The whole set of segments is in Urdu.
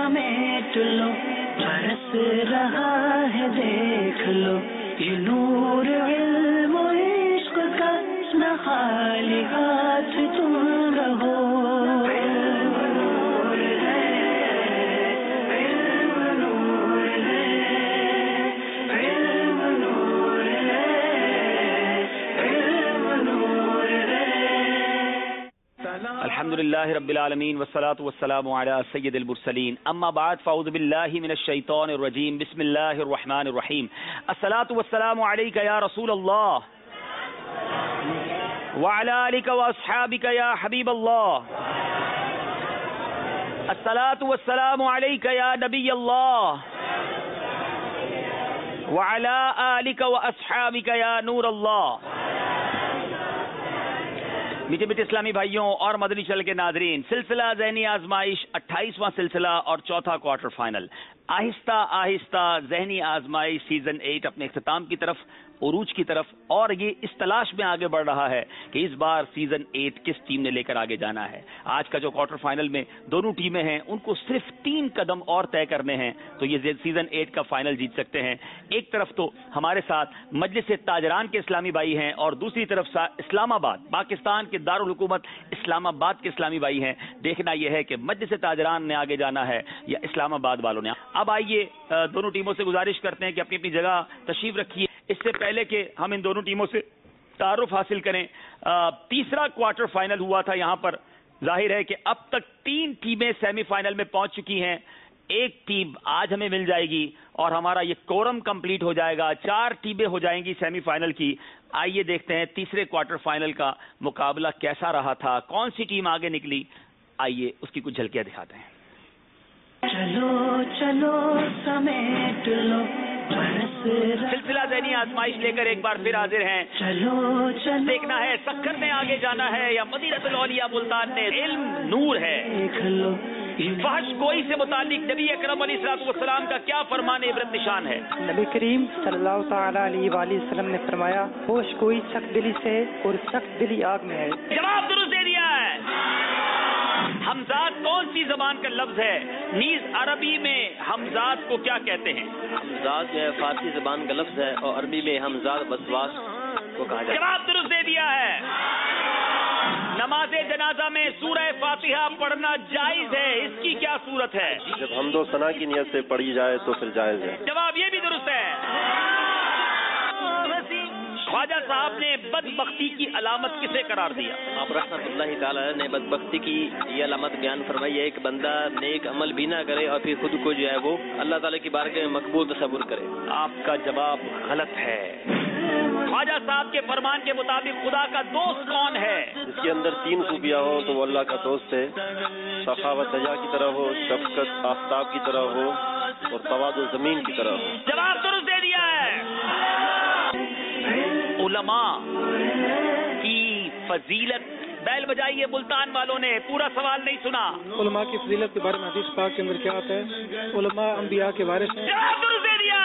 समेट लो, बरस रहा है देख लो, ये नूर इल्म इश्क का, न खाली हाथ तुम रहो। अल्हम्दुलिल्लाहि रब्बिल आलमीन वस्सलातु वस्सलामु अला सय्यिदिल मुरसलीन अम्मा बाद फ़अऊज़ु बिल्लाहि मिनश शैतानिर रजीम बिस्मिल्लाहिर रहमानिर रहीम अस्सलातु वस्सलामु अलैका या रसूलल्लाह व अला आलिका व अस्हाबिका या हबीबल्लाह अस्सलातु वस्सलामु अलैका या नबियल्लाह व अला आलिका व अस्हाबिका या नूरल्लाह। मीठे मीठे इस्लामी भाइयों और मदनी चैनल के नाजरीन, सिलसिला ज़हनी आजमाइश 28वां सिलसिला और चौथा क्वार्टर फाइनल आहिस्ता आहिस्ता ज़हनी आजमाइश सीजन 8 अपने इख्तिताम की तरफ, उरूज की तरफ, और ये इस तलाश में आगे बढ़ रहा है कि इस बार सीजन 8 किस टीम ने लेकर आगे जाना है। आज का जो क्वार्टर फाइनल में दोनों टीमें हैं उनको सिर्फ 3 कदम और तय करने हैं तो ये सीजन 8 का फाइनल जीत सकते हैं। एक तरफ तो हमारे साथ मजलिस ताजरान के इस्लामी भाई हैं और दूसरी तरफ इस्लामाबाद, पाकिस्तान के दारुल हुकूमत इस्लामाबाद के इस्लामी भाई हैं। देखना यह है कि मजलिस ताजरान ने आगे जाना है या इस्लामाबाद वालों ने। अब आइए दोनों टीमों से गुजारिश करते हैं कि अपनी अपनी जगह तशरीफ रखिए। इससे पहले कि हम इन दोनों टीमों से तारुफ हासिल करें, तीसरा क्वार्टर फाइनल हुआ था यहाँ पर। जाहिर है कि अब तक 3 टीमें सेमीफाइनल में पहुंच चुकी हैं। एक टीम आज हमें मिल जाएगी और हमारा ये कोरम कंप्लीट हो जाएगा, 4 टीमें हो जाएंगी सेमीफाइनल की। आइए देखते हैं तीसरे क्वार्टर फाइनल का मुकाबला कैसा रहा था, कौन सी टीम आगे निकली। आइए उसकी कुछ झलकियां दिखाते हैं। चलो चलो समेट लो, सिलसिला ज़हनी आजमाइश लेकर एक बार फिर हाजिर हैं। चलो चलो देखना है सक्कर ने आगे जाना है या मदीनतुल औलिया मुल्तान ने। इल्म नूर है। देख लो, फहश कोई से मुतालिक नबी अकरम अलैहिस्सलाम का क्या फरमान इबरत निशान है। नबी करीम सल्लल्लाहु तआला अलैहि वसल्लम ने फरमाया, होश कोई सख्त दिली से और सख्त दिली आग में है। जवाब दुरुस्त दे दिया है। हमजाद कौन सी जबान का लफ्ज है? नीज अरबी में हमजाद को क्या कहते हैं? हमजाद जो है फारसी जबान का लफ्ज है और अरबी में हमजाद वसवास को कहा जाता है। जवाब दुरुस्त दे दिया है। नमाज़े जनाजा में सूरह फातिहा पढ़ना जायज है, इसकी क्या सूरत है? जब हमदो सना की नियत से पढ़ी जाए तो फिर जायज है। जवाब ये भी दुरुस्त है। ख्वाजा साहब ने बदबख्ती की अलामत किसे करार दिया? आप रहमतुल्लाहि ताला ने बदबख्ती की ये अलामत बयान फरमाई है कि बंदा नेक अमल भी ना करे और फिर खुद को जो है वो अल्लाह ताला की बारगाह में मकबूल तसव्वुर करे। आपका जवाब गलत है। ख्वाजा साहब के फरमान के मुताबिक खुदा का दोस्त कौन है? जिसके अंदर 3 खूबियां हो तो वो अल्लाह का दोस्त है। सखावत दरिया की तरह हो, शफकत आफ्ताब की तरह हो और तवाज़ु ज़मीन की तरह हो। जवाब दुरुस्त दे दिया है। उलमा की फजीलत बैल बजाइए मुल्तान वालों ने, पूरा सवाल नहीं सुना। उलमा की फजीलत के बारे में हदीस पाक के अंदर क्या आता है? उलमा अंबिया के वारिस हैं। जवाब दुरुस्त दे दिया।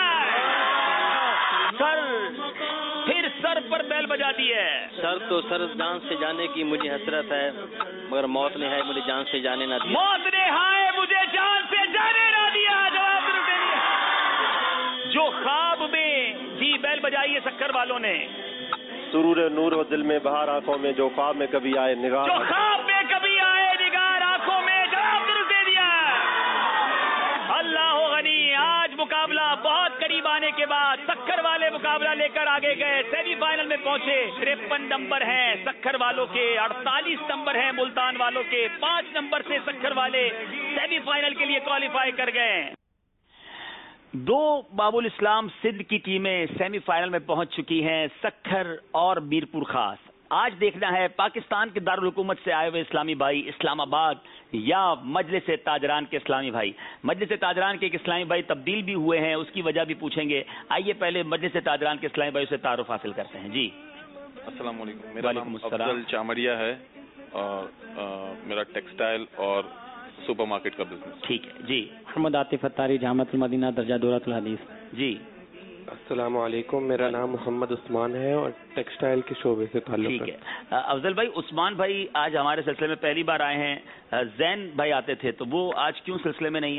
सर फिर सर पर बैल बजा दी है। सर तो सर जान से जाने की मुझे हसरत है, मगर मौत ने है मुझे जान से जाने ना दिया। मौत ने हाय मुझे जान से जाने ना दिया। जवाब दुरुस्त दे दिया। जो ख्वाब में, जी बैल बजाइए सक्कर वालों ने। सुरूर नूर व दिल में बहार आंखों में, जो ख्वाब में कभी आए निगाह, जो ख्वाब में कभी आए निगार आंखों में। जवाब दुरुस्त दे दिया। अल्लाह गनी। आज मुकाबला बहुत करीब आने के बाद सक्कर वाले मुकाबला लेकर आगे गए, सेमीफाइनल में पहुंचे। 53 नंबर हैं सक्कर वालों के, 48 नंबर हैं मुल्तान वालों के। 5 नंबर से सक्कर वाले सेमीफाइनल के लिए क्वालिफाई कर गए। 2 बाबुल इस्लाम सिंध की टीमें सेमीफाइनल में पहुंच चुकी हैं, सक्खर और मीरपुर खास। आज देखना है पाकिस्तान के दारुल हुकूमत से आए हुए इस्लामी भाई इस्लामाबाद या मजलिस ताजरान के इस्लामी भाई। मजलिस ताजरान के एक इस्लामी भाई तब्दील भी हुए हैं, उसकी वजह भी पूछेंगे। आइए पहले मजलिस ताजरान के इस्लामी भाई से तारुफ हासिल करते हैं। जी अस्सलाम वालेकुम। मेरा नाम अफजल चामड़िया है और मेरा टेक्सटाइल और सुपरमार्केट का बिजनेस। ठीक है जी। मोहम्मद आतिफ अत्तारी, जामअतुल मदीना, दर्जा दौलतुल हदीस। जी अस्सलाम वालेकुम। मेरा नाम मोहम्मद उस्मान है और टेक्सटाइल के शोबे से ताल्लुक है। ठीक है। अफजल भाई, उस्मान भाई आज हमारे सिलसिले में पहली बार आए हैं। जैन भाई आते थे, तो वो आज क्यों सिलसिले में नहीं है?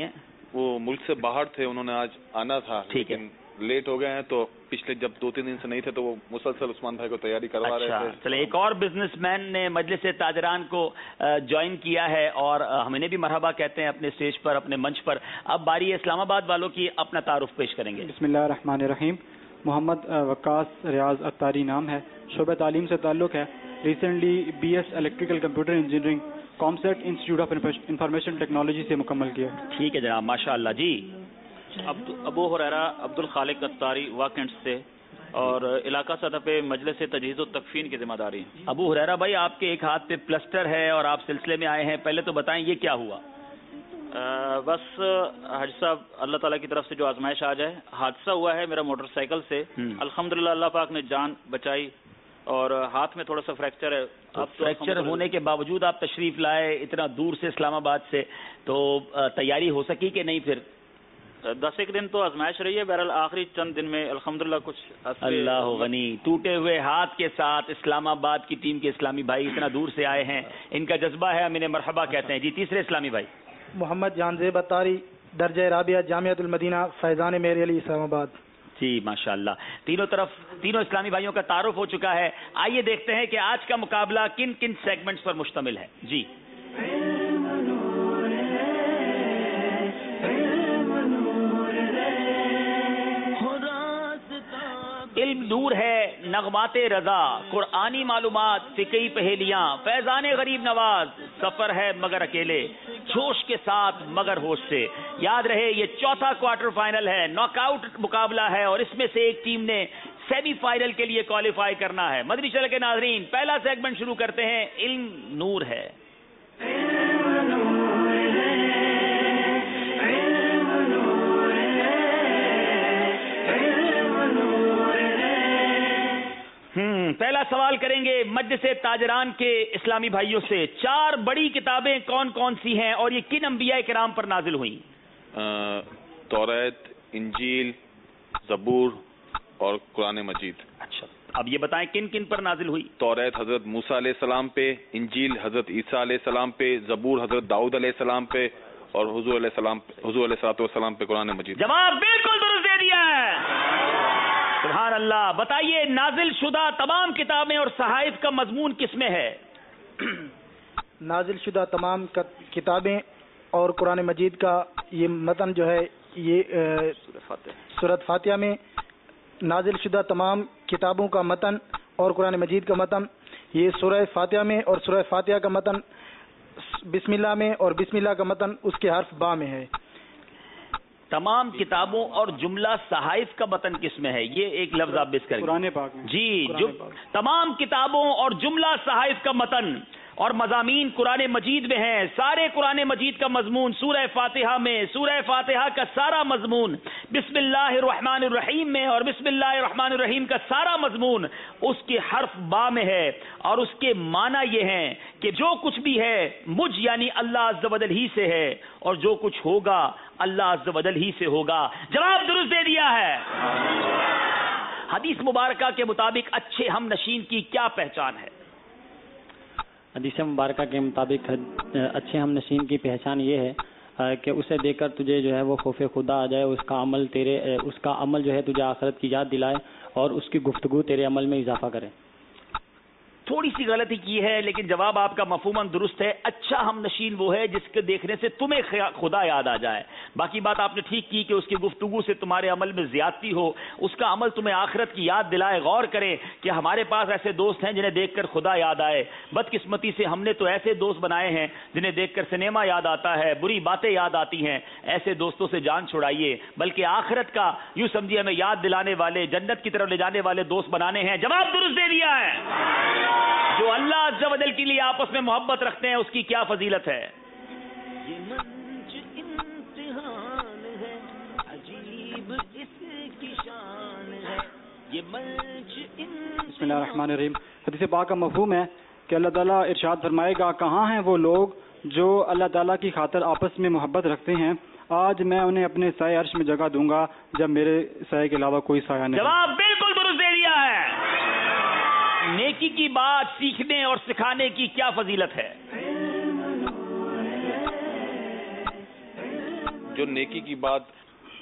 وہ ملک سے باہر تھے, انہوں نے آج آنا تھا لیکن لیٹ ہو گئے ہیں, تو پچھلے جب 2-3 دن سے نہیں تھے تو وہ مسلسل عثمان بھائی کو تیاری کروا رہے تھے. چلے, ایک اور بزنس مین نے مجلس تاجران کو جوائن کیا ہے اور ہمیں بھی مرحبا کہتے ہیں اپنے اسٹیج پر, اپنے منچ پر. اب باری اسلام آباد والوں کی اپنا تعارف پیش کریں گے. بسم اللہ الرحمن الرحیم. محمد وقاص ریاض اتاری نام ہے, شعبہ تعلیم سے تعلق ہے. Recently BS electrical computer engineering COMSATS institute of information technology سے مکمل کیا. ٹھیک ہے جناب, ماشاء اللہ. جی ابو ہریرہ عبد الخالق اتاری واکنڈ سے, اور علاقہ سطح پہ مجلس تجہیز و تکفین کی ذمہ داری. ابو ہریرہ بھائی, آپ کے ایک ہاتھ پہ پلسٹر ہے اور آپ سلسلے میں آئے ہیں, پہلے تو بتائیں یہ کیا ہوا؟ بس حاج صاحب, اللہ تعالیٰ کی طرف سے جو آزمائش آ جائے. حادثہ ہوا ہے میرا موٹر سائیکل سے, الحمدللہ اللہ پاک نے جان بچائی, اور ہاتھ میں تھوڑا سا فریکچر ہے. اب فریکچر ہونے کے باوجود آپ تشریف لائے اتنا دور سے اسلام آباد سے, تو تیاری ہو سکی کہ نہیں؟ پھر 10 دن تو آزمائش رہی ہے, بہرحال آخری چند دن میں الحمدللہ کچھ. اللہ غنی, ٹوٹے ہوئے ہاتھ کے ساتھ اسلام آباد کی ٹیم کے اسلامی بھائی اتنا دور سے آئے ہیں, ان کا جذبہ ہے, ہم انہیں مرحبا کہتے ہیں. جی تیسرے اسلامی بھائی محمد جان زیب اتاری, درجہ رابعہ جامعۃ المدینہ فیضان میری علی اسلام آباد. جی ماشاء اللہ, تینوں اسلامی بھائیوں کا تعارف ہو چکا ہے. آئیے دیکھتے ہیں کہ آج کا مقابلہ کن کن سیگمنٹس پر مشتمل ہے. جی علم نور ہے, نغمات رضا, قرآنی معلومات, فقہی پہیلیاں, فیضان غریب نواز, سفر ہے مگر اکیلے, جوش کے ساتھ مگر ہوش سے. یاد رہے یہ چوتھا کوارٹر فائنل ہے, ناک آؤٹ مقابلہ ہے, اور اس میں سے ایک ٹیم نے سیمی فائنل کے لیے کوالیفائی کرنا ہے. مدنی چینل کے ناظرین, پہلا سیگمنٹ شروع کرتے ہیں. علم نور ہے. پہلا سوال کریں گے مجلس تاجران کے اسلامی بھائیوں سے. 4 بڑی کتابیں کون کون سی ہیں اور یہ کن انبیاء کرام پر نازل ہوئیں؟ توریت, انجیل, زبور اور قرآن مجید. اچھا, اب یہ بتائیں کن کن پر نازل ہوئی؟ توریت حضرت موسیٰ علیہ السلام پہ, انجیل حضرت عیسیٰ علیہ السلام پہ, زبور حضرت داؤد علیہ السلام پہ, اور حضور علیہ السلام پہ قرآن مجید. جواب بالکل درست دے دیا ہے, سبحان اللہ. بتائیے نازل شدہ تمام کتابیں اور صحائف کا مضمون کس میں ہے؟ نازل شدہ تمام کتابیں اور قرآن مجید کا یہ متن جو ہے, یہ سورۃ فاتحہ میں نازل شدہ تمام کتابوں کا متن اور قرآن مجید کا متن, یہ سورہ فاتحہ میں, اور سورہ فاتحہ کا متن بسم اللہ میں, اور بسم اللہ کا متن اس کے حرف با میں ہے. تمام کتابوں اور جملہ صحائف کا متن کس میں ہے؟ یہ ایک لفظ آپ بس کریں. قرآن پاک میں. جی, تمام کتابوں اور جملہ صحائف کا متن اور مضامین قرآن مجید میں ہیں. سارے قرآن مجید کا مضمون سورہ فاتحہ میں, سورہ فاتحہ کا سارا مضمون بسم اللہ الرحمن الرحیم میں, اور بسم اللہ الرحمن الرحیم کا سارا مضمون اس کے حرف با میں ہے. اور اس کے معنی یہ ہیں کہ جو کچھ بھی ہے مجھ یعنی اللہ عز و جل ہی سے ہے, اور جو کچھ ہوگا اللہ عز و جل ہی سے ہوگا. جواب درست دے دیا ہے. حدیث مبارکہ کے مطابق اچھے ہم نشین کی کیا پہچان ہے؟ حدیث مبارکہ کے مطابق اچھے ہم نشین کی پہچان یہ ہے کہ اسے دیکھ کر تجھے جو ہے وہ خوف خدا آ جائے, اس کا عمل جو ہے تجھے آخرت کی یاد دلائے, اور اس کی گفتگو تیرے عمل میں اضافہ کرے. تھوڑی سی غلطی کی ہے لیکن جواب آپ کا مفہوماً درست ہے. اچھا ہم نشین وہ ہے جس کے دیکھنے سے تمہیں خدا یاد آ جائے. باقی بات آپ نے ٹھیک کی کہ اس کی گفتگو سے تمہارے عمل میں زیادتی ہو, اس کا عمل تمہیں آخرت کی یاد دلائے. غور کریں کہ ہمارے پاس ایسے دوست ہیں جنہیں دیکھ کر خدا یاد آئے. بدقسمتی سے ہم نے تو ایسے دوست بنائے ہیں جنہیں دیکھ کر سنیما یاد آتا ہے, بری باتیں یاد آتی ہیں. ایسے دوستوں سے جان چھڑائیے, بلکہ آخرت کا یوں سمجھیے ہمیں یاد دلانے والے, جنت کی طرف لے جانے والے دوست بنانے ہیں. جواب درست دے دیا ہے. جو اللہ عز و جل کے لیے آپس میں محبت رکھتے ہیں اس کی کیا فضیلت ہے؟ یہ منچ امتحان ہے, عجیب اس کی شان ہے. یہ منچ بسم اللہ الرحمن الرحیم. حدیث پاک کا مفہوم ہے کہ اللہ تعالیٰ ارشاد فرمائے گا, کہاں ہیں وہ لوگ جو اللہ تعالیٰ کی خاطر آپس میں محبت رکھتے ہیں, آج میں انہیں اپنے سائے عرش میں جگہ دوں گا جب میرے سائے کے علاوہ کوئی سایہ نہیں. جواب بالکل درست دے دیا ہے. نیکی کی بات سیکھنے اور سکھانے کی کیا فضیلت ہے؟ جو نیکی کی بات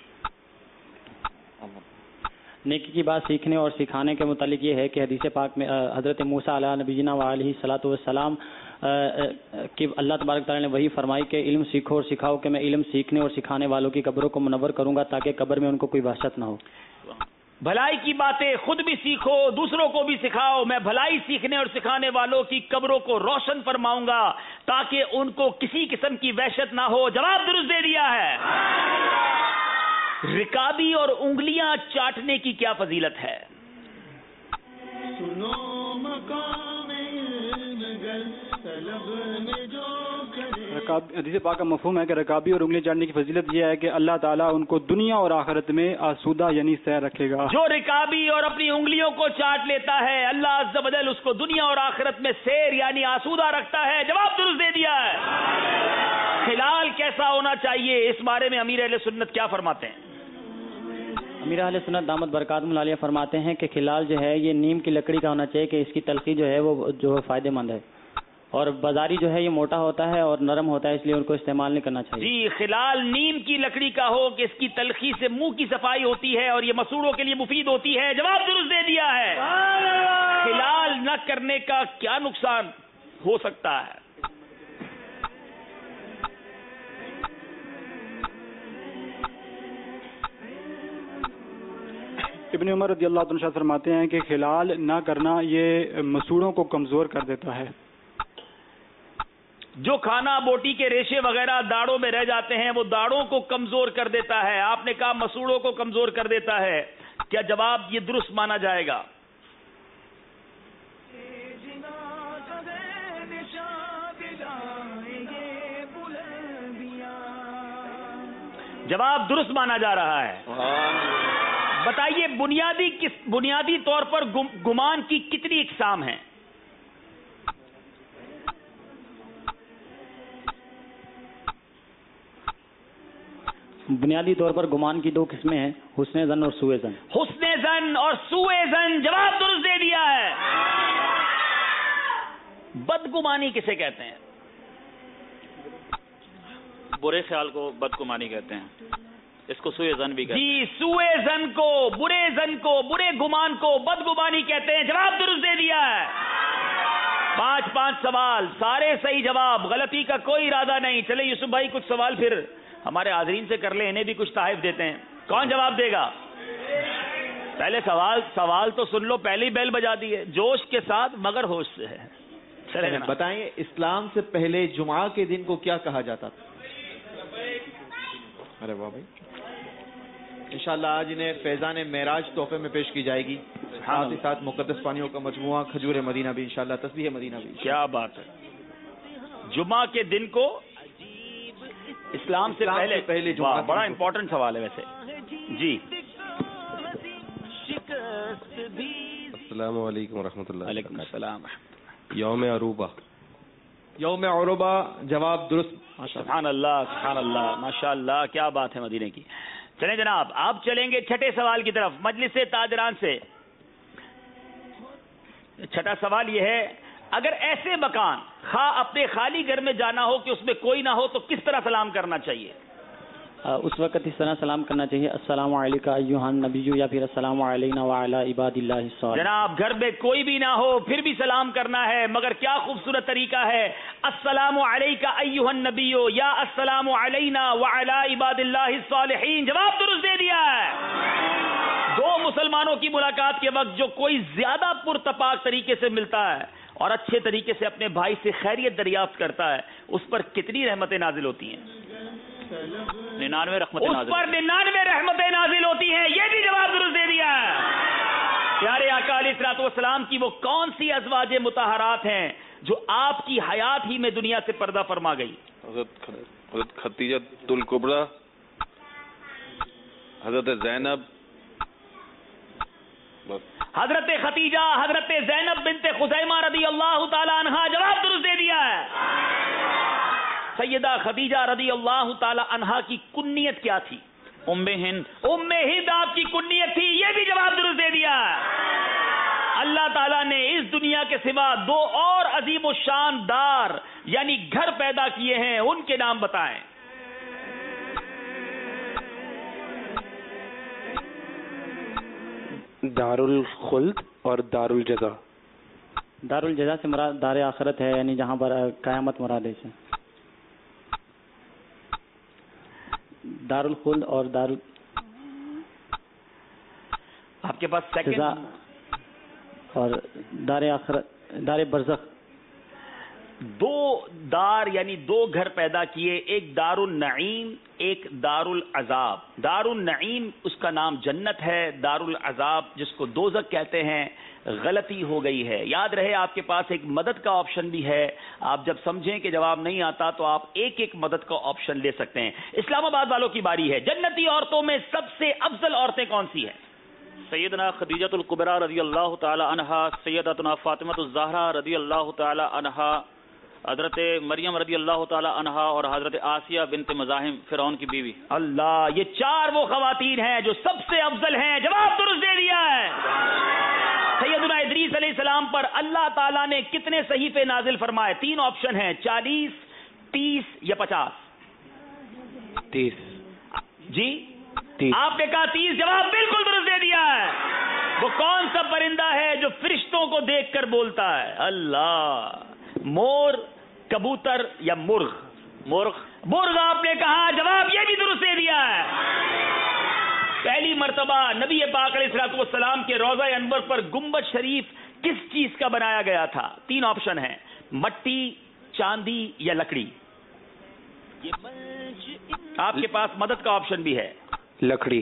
سیکھنے اور سکھانے کے متعلق یہ ہے کہ حدیث پاک میں حضرت موسیٰ علیہ نبینا وعلیہ الصلوۃ والسلام کہ اللہ تبارک تعالیٰ نے وہی فرمائی کہ علم سیکھو اور سکھاؤ کہ میں علم سیکھنے اور سکھانے والوں کی قبروں کو منور کروں گا تاکہ قبر میں ان کو کوئی وحشت نہ ہو. بھلائی کی باتیں خود بھی سیکھو دوسروں کو بھی سکھاؤ, میں بھلائی سیکھنے اور سکھانے والوں کی قبروں کو روشن فرماؤں گا تاکہ ان کو کسی قسم کی وحشت نہ ہو. جواب درست دے دیا ہے. رکابی اور انگلیاں چاٹنے کی کیا فضیلت ہے؟ حدیث پاک کا مفہوم ہے کہ رکابی اور انگلی چاٹنے کی فضیلت یہ ہے کہ اللہ تعالیٰ ان کو دنیا اور آخرت میں آسودہ یعنی سیر رکھے گا. جو رکابی اور اپنی انگلیوں کو چاٹ لیتا ہے اللہ عز و جل اس کو دنیا اور آخرت میں سیر یعنی آسودہ رکھتا ہے. جواب درست دے دیا ہے. خلال کیسا ہونا چاہیے اس بارے میں امیر اہل سنت کیا فرماتے ہیں؟ امیر اہل سنت دامت برکاتہم العالیہ فرماتے ہیں کہ خلال جو ہے یہ نیم کی لکڑی کا ہونا چاہیے کہ اس کی تلخی جو ہے وہ جو فائدہ مند ہے, اور بازاری جو ہے یہ موٹا ہوتا ہے اور نرم ہوتا ہے اس لیے ان کو استعمال نہیں کرنا چاہیے. جی خلال نیم کی لکڑی کا ہو کہ اس کی تلخی سے منہ کی صفائی ہوتی ہے اور یہ مسوڑوں کے لیے مفید ہوتی ہے. جواب درست دے دیا ہے. خلال نہ کرنے کا کیا نقصان ہو سکتا ہے؟ ابن عمر رضی اللہ عنہ فرماتے ہیں کہ خلال نہ کرنا یہ مسوڑوں کو کمزور کر دیتا ہے. جو کھانا بوٹی کے ریشے وغیرہ داڑوں میں رہ جاتے ہیں وہ داڑوں کو کمزور کر دیتا ہے. آپ نے کہا مسوڑوں کو کمزور کر دیتا ہے, کیا جواب یہ درست مانا جائے گا؟ جواب درست مانا جا رہا ہے. بتائیے بنیادی طور پر گمان کی کتنی اقسام ہیں؟ بنیادی طور پر گمان کی دو قسمیں ہیں, حسن ظن اور سوء ظن. حسن ظن اور سوء ظن. جواب درست دے دیا ہے. بدگمانی کسے کہتے ہیں؟ برے خیال کو بدگمانی کہتے ہیں, اس کو سوء ظن بھی کہتے ہیں. جی سوء ظن کو, برے ظن کو, برے گمان کو بدگمانی کہتے ہیں. جواب درست دے دیا ہے. 5 سوال سارے صحیح جواب, غلطی کا کوئی ارادہ نہیں. چلے یوسف بھائی کچھ سوال پھر ہمارے حاضرین سے کر لیں, انہیں بھی کچھ تحائف دیتے ہیں. کون جواب دے گا؟ پہلے سوال تو سن لو, پہلی بیل بجا دی ہے. جوش کے ساتھ مگر ہوش سے ہے. چلے بتائیں اسلام سے پہلے جمعہ کے دن کو کیا کہا جاتا تھا؟ ارے واہ بھائی, انشاءاللہ آج انہیں فیضان معراج تحفے میں پیش کی جائے گی. ساتھ ہی ساتھ مقدس پانیوں کا مجموعہ کھجور مدینہ بھی انشاءاللہ, تسبیح مدینہ بھی. کیا بات ہے. جمعہ کے دن کو اسلام سے پہلے جمعہ, بڑا امپورٹنٹ سوال ہے ویسے. جی السلام علیکم ورحمۃ اللہ. وعلیکم السلام. یوم عروبہ. یوم عروبہ جواب درست. سبحان اللہ سبحان اللہ ماشاء اللہ, کیا بات ہے مدینے کی. چلیں جناب آپ چلیں گے چھٹے سوال کی طرف مجلس تاجران سے. چھٹا سوال یہ ہے, اگر ایسے مکان خواہ اپنے خالی گھر میں جانا ہو کہ اس میں کوئی نہ ہو تو کس طرح سلام کرنا چاہیے؟ اس وقت اس طرح سلام کرنا چاہیے, السلام علیکم ایھا النبی, یا پھر السلام علینا وعلی عباد اللہ الصالحین. جناب گھر میں کوئی بھی نہ ہو پھر بھی سلام کرنا ہے, مگر کیا خوبصورت طریقہ ہے. السلام علیکم ایھا النبی یا السلام علینا وعلی عباد اللہ الصالحین. جواب درست دے دیا ہے. دو مسلمانوں کی ملاقات کے وقت جو کوئی زیادہ پرتپاک طریقے سے ملتا ہے اور اچھے طریقے سے اپنے بھائی سے خیریت دریافت کرتا ہے, اس پر کتنی رحمتیں نازل ہوتی ہیں؟ 99 رحمتیں اس پر 99 رحمتیں نازل ہوتی ہیں. یہ بھی جواب درست دے دیا ہے. پیارے آقا علیہ الصلوۃ والسلام کی وہ کون سی ازواج مطہرات ہیں جو آپ کی حیات ہی میں دنیا سے پردہ فرما گئی؟ حضرت خدیجہ الکبریٰ, حضرت زینب, حضرت ختیجہ, حضرت زینب بنت خزیمہ رضی اللہ تعالی عنہا. جواب درست دے دیا ہے. سیدہ خدیجہ رضی اللہ تعالی عنہا کی کنیت کیا تھی؟ ام ہند. ام ہند آپ کی کنیت تھی. یہ بھی جواب درست دے دیا. اللہ تعالیٰ نے اس دنیا کے سوا 2 اور عظیم و شاندار یعنی گھر پیدا کیے ہیں, ان کے نام بتائیں. دار الخلد اور دار الجزا. دار الجزا سے مراد دار آخرت ہے، یعنی جہاں پر قیامت مراد ہے. سے دار الخلد اور آپ کے پاس سیکنڈ اور دار آخرت، دار برزخ. دو دار یعنی دو گھر پیدا کیے، ایک دار النعیم ایک دار العذاب. دار النعیم اس کا نام جنت ہے، دار العذاب جس کو دوزخ کہتے ہیں غلطی ہو گئی ہے. یاد رہے آپ کے پاس ایک مدد کا آپشن بھی ہے، آپ جب سمجھیں کہ جواب نہیں آتا تو آپ ایک ایک مدد کا آپشن لے سکتے ہیں. اسلام آباد والوں کی باری ہے. جنتی عورتوں میں سب سے افضل عورتیں کون سی ہیں؟ سیدنا خدیجۃ الکبریٰ رضی اللہ تعالی عنہا، سیدتنا فاطمۃ الزہرا رضی اللہ تعالی عنہا، حضرت مریم رضی اللہ تعالی عنہا اور حضرت آسیہ بنت مزاحم فرعون کی بیوی. اللہ، یہ چار وہ خواتین ہیں جو سب سے افضل ہیں. جواب درست دے دیا ہے. سیدنا ادریس علیہ السلام پر اللہ تعالیٰ نے کتنے صحیفے نازل فرمائے؟ 3 آپشن ہیں، 40، 30 یا 50. 30. جی 30. آپ نے کہا 30. جواب بالکل درست دے دیا ہے. وہ کون سا پرندہ ہے جو فرشتوں کو دیکھ کر بولتا ہے؟ اللہ، مور، کبوتر یا مرغ؟ مرغ آپ نے کہا. جواب یہ بھی درست دے دیا ہے. پہلی مرتبہ نبی پاک علیہ الصلوۃ والسلام کے روضہ انور پر گنبد شریف کس چیز کا بنایا گیا تھا؟ 3 آپشن ہیں، مٹی، چاندی یا لکڑی. آپ کے پاس مدد کا آپشن بھی ہے، لکڑی.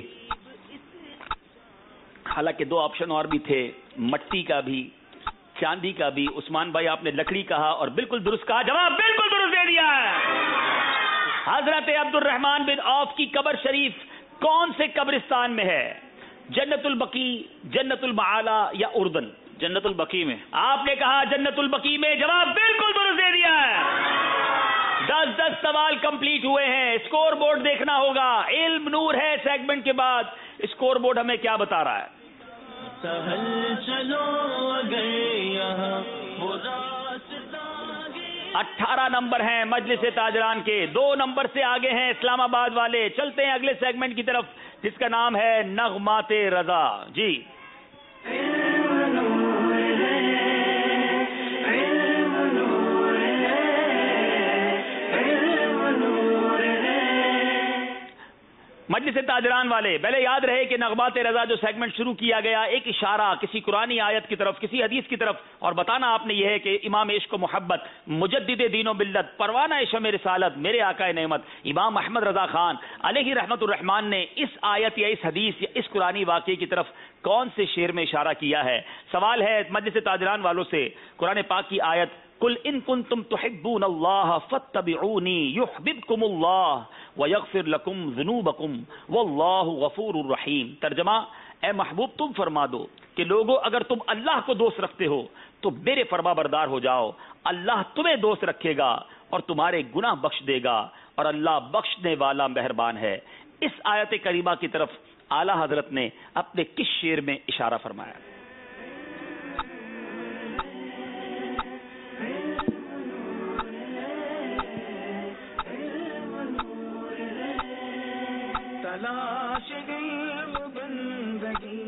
حالانکہ 2 آپشن اور بھی تھے، مٹی کا بھی چاندی کا بھی. عثمان بھائی آپ نے لکڑی کہا اور بالکل درست کہا. جواب بالکل درست دے دیا ہے. حضرت عبد الرحمن بن عوف کی قبر شریف کون سے قبرستان میں ہے؟ جنت البقیع، جنت المعالی یا اردن؟ جنت البقیع میں. آپ نے کہا جنت البقیع میں. جواب بالکل درست دے دیا ہے. 10 سوال کمپلیٹ ہوئے ہیں. اسکور بورڈ دیکھنا ہوگا. علم نور ہے سیگمنٹ کے بعد اسکور بورڈ ہمیں کیا بتا رہا ہے؟ چلو اگر یہاں 18 نمبر ہیں مجلس تاجران کے، 2 نمبر سے آگے ہیں اسلام آباد والے. چلتے ہیں اگلے سیگمنٹ کی طرف جس کا نام ہے نغمات رضا. جی مجلس تاجران والے پہلے یاد رہے کہ نغمات رضا جو سیگمنٹ شروع کیا گیا ایک اشارہ کسی قرآنی آیت کی طرف، کسی حدیث کی طرف، اور بتانا آپ نے یہ ہے کہ امام عشق و محبت، مجدد دین و ملت، پروانہ شمع رسالت، میرے آقا نعمت امام احمد رضا خان علیہ رحمت الرحمان نے اس آیت یا اس حدیث یا اس قرآنی واقعے کی طرف کون سے شعر میں اشارہ کیا ہے؟ سوال ہے مجلس تاجران والوں سے، قرآن پاک کی آیت قل ان کنتم تحبون اللہ فاتبعونی یحببکم اللہ ویغفر لکم ذنوبکم واللہ غفور الرحیم. ترجمہ، اے محبوب تم فرما دو کہ لوگوں اگر تم اللہ کو دوست رکھتے ہو تو میرے فرما بردار ہو جاؤ، اللہ تمہیں دوست رکھے گا اور تمہارے گناہ بخش دے گا اور اللہ بخشنے والا مہربان ہے. اس آیت کریمہ کی طرف اعلی حضرت نے اپنے کس شعر میں اشارہ فرمایا؟ تلاش بندگی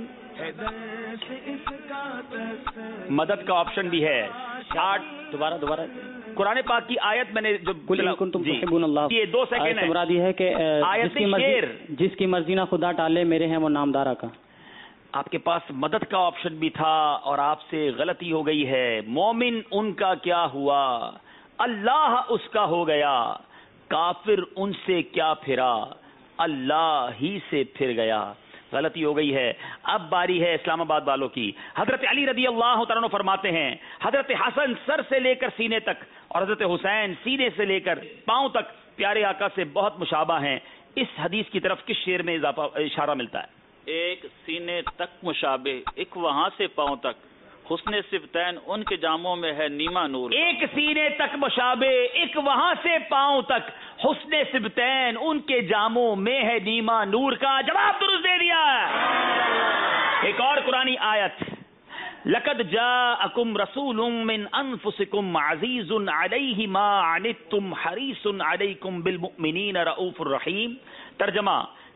مدد کا آپشن بھی ہے. دوبارہ قرآن پاک کی آیت میں نے جو یہ 2 سیکنڈ ہے. مراد یہ ہے کہ جس کی مرضی نہ خدا ٹالے میرے ہیں وہ نامدارہ کا. آپ کے پاس مدد کا آپشن بھی تھا اور آپ سے غلطی ہو گئی ہے. مومن ان کا کیا ہوا، اللہ اس کا ہو گیا، کافر ان سے کیا پھرا، اللہ ہی سے پھر گیا. غلطی ہو گئی ہے. اب باری ہے اسلام آباد والوں کی. حضرت علی رضی اللہ تعالیٰ عنہ فرماتے ہیں حضرت حسن سر سے لے کر سینے تک اور حضرت حسین سینے سے لے کر پاؤں تک پیارے آقا سے بہت مشابہ ہیں. اس حدیث کی طرف کس شعر میں اشارہ ملتا ہے؟ ایک سینے تک مشابہ، ایک وہاں سے پاؤں تک، حسن صفتین ان کے جاموں میں ہے نیما نور. ایک سینے تک مشابہ، ایک وہاں سے پاؤں تک، حسن صفتین ان کے جاموں میں ہے نیما نور کا. جواب درست دے دیا. ایک اور قرآنی آیت، لقد جاءکم رسول من انفسکم عزیز علیہ ما عنتم حریص علیکم بالمؤمنین رؤوف الرحیم. ترجمہ،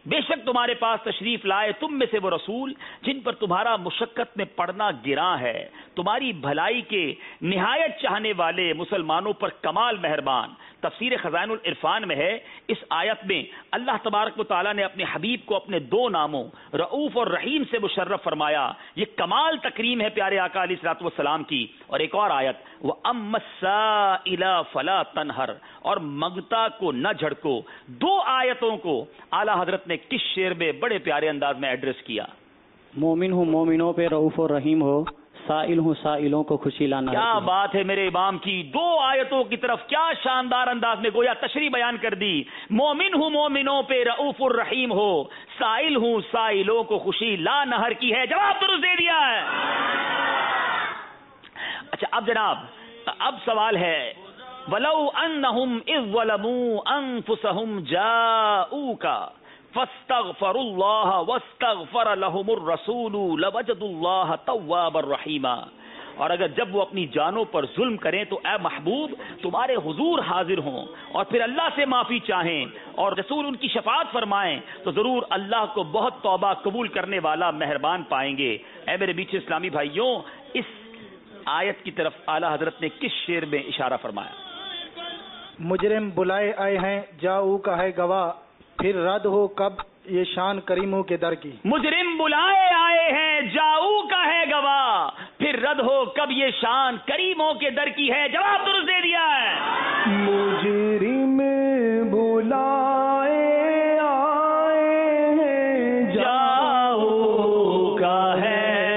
بے شک تمہارے پاس تشریف لائے تم میں سے وہ رسول جن پر تمہارا مشقت میں پڑنا گراں ہے، تمہاری بھلائی کے نہایت چاہنے والے، مسلمانوں پر کمال مہربان۔ تفسیر خزائن العرفان میں ہے، اس آیت میں اللہ تبارک و تعالیٰ نے اپنے حبیب کو اپنے دو ناموں رؤوف اور رحیم سے مشرف فرمایا۔ یہ کمال تکریم ہے پیارے آقا علیہ الصلوۃ والسلام کی۔ اور ایک اور آیت، وَأَمَّا السَّائِلَ فَلَا تَنْهَرْ، اور منگتا کو نہ جھڑکو۔ دو آیتوں کو اعلیٰ حضرت نے کس شعر میں بڑے پیارے انداز میں ایڈریس کیا؟ مومن ہوں مومنوں پہ رؤوف اور رحیم ہو، سائل ہوں سائلوں کو خوشی لانا۔ کیا بات ہے میرے امام کی، دو آیتوں کی طرف کیا شاندار انداز میں گویا تشریح بیان کر دی۔ مومن ہوں مومنوں پہ رؤوف الرحیم ہو، سائل ہوں سائلوں کو خوشی لا نہر کی ہے۔ جواب درست دے دیا ہے۔ اچھا اب جناب اب سوال ہے، وَلَوْ أَنَّهُمْ إِذْ ظَلَمُوا أَنفُسَهُمْ جَاءُوكَ فَاسْتَغْفَرُوا اللَّهَ وَاسْتَغْفَرَ لَهُمُ الرَّسُولُ لَوَجَدُوا اللَّهَ تَوَّابًا رَحِيمًا۔ اور اگر جب وہ اپنی جانوں پر ظلم کریں تو اے محبوب تمہارے حضور حاضر ہوں اور پھر اللہ سے معافی چاہیں اور رسول ان کی شفاعت فرمائیں تو ضرور اللہ کو بہت توبہ قبول کرنے والا مہربان پائیں گے۔ اے میرے میٹھے اسلامی بھائیوں، اس آیت کی طرف اعلیٰ حضرت نے کس شعر میں اشارہ فرمایا؟ مجرم بلائے آئے ہیں جاؤ کا ہے گواہ، پھر رد ہو کب یہ شان کریموں کے در کی۔ مجرم بلائے آئے ہیں جاؤ کا ہے گواہ، پھر رد ہو کب یہ شان کریموں کے در کی ہے۔ جواب درست دے دیا ہے۔ مجرم بلائے آئے ہیں جاؤ کا ہے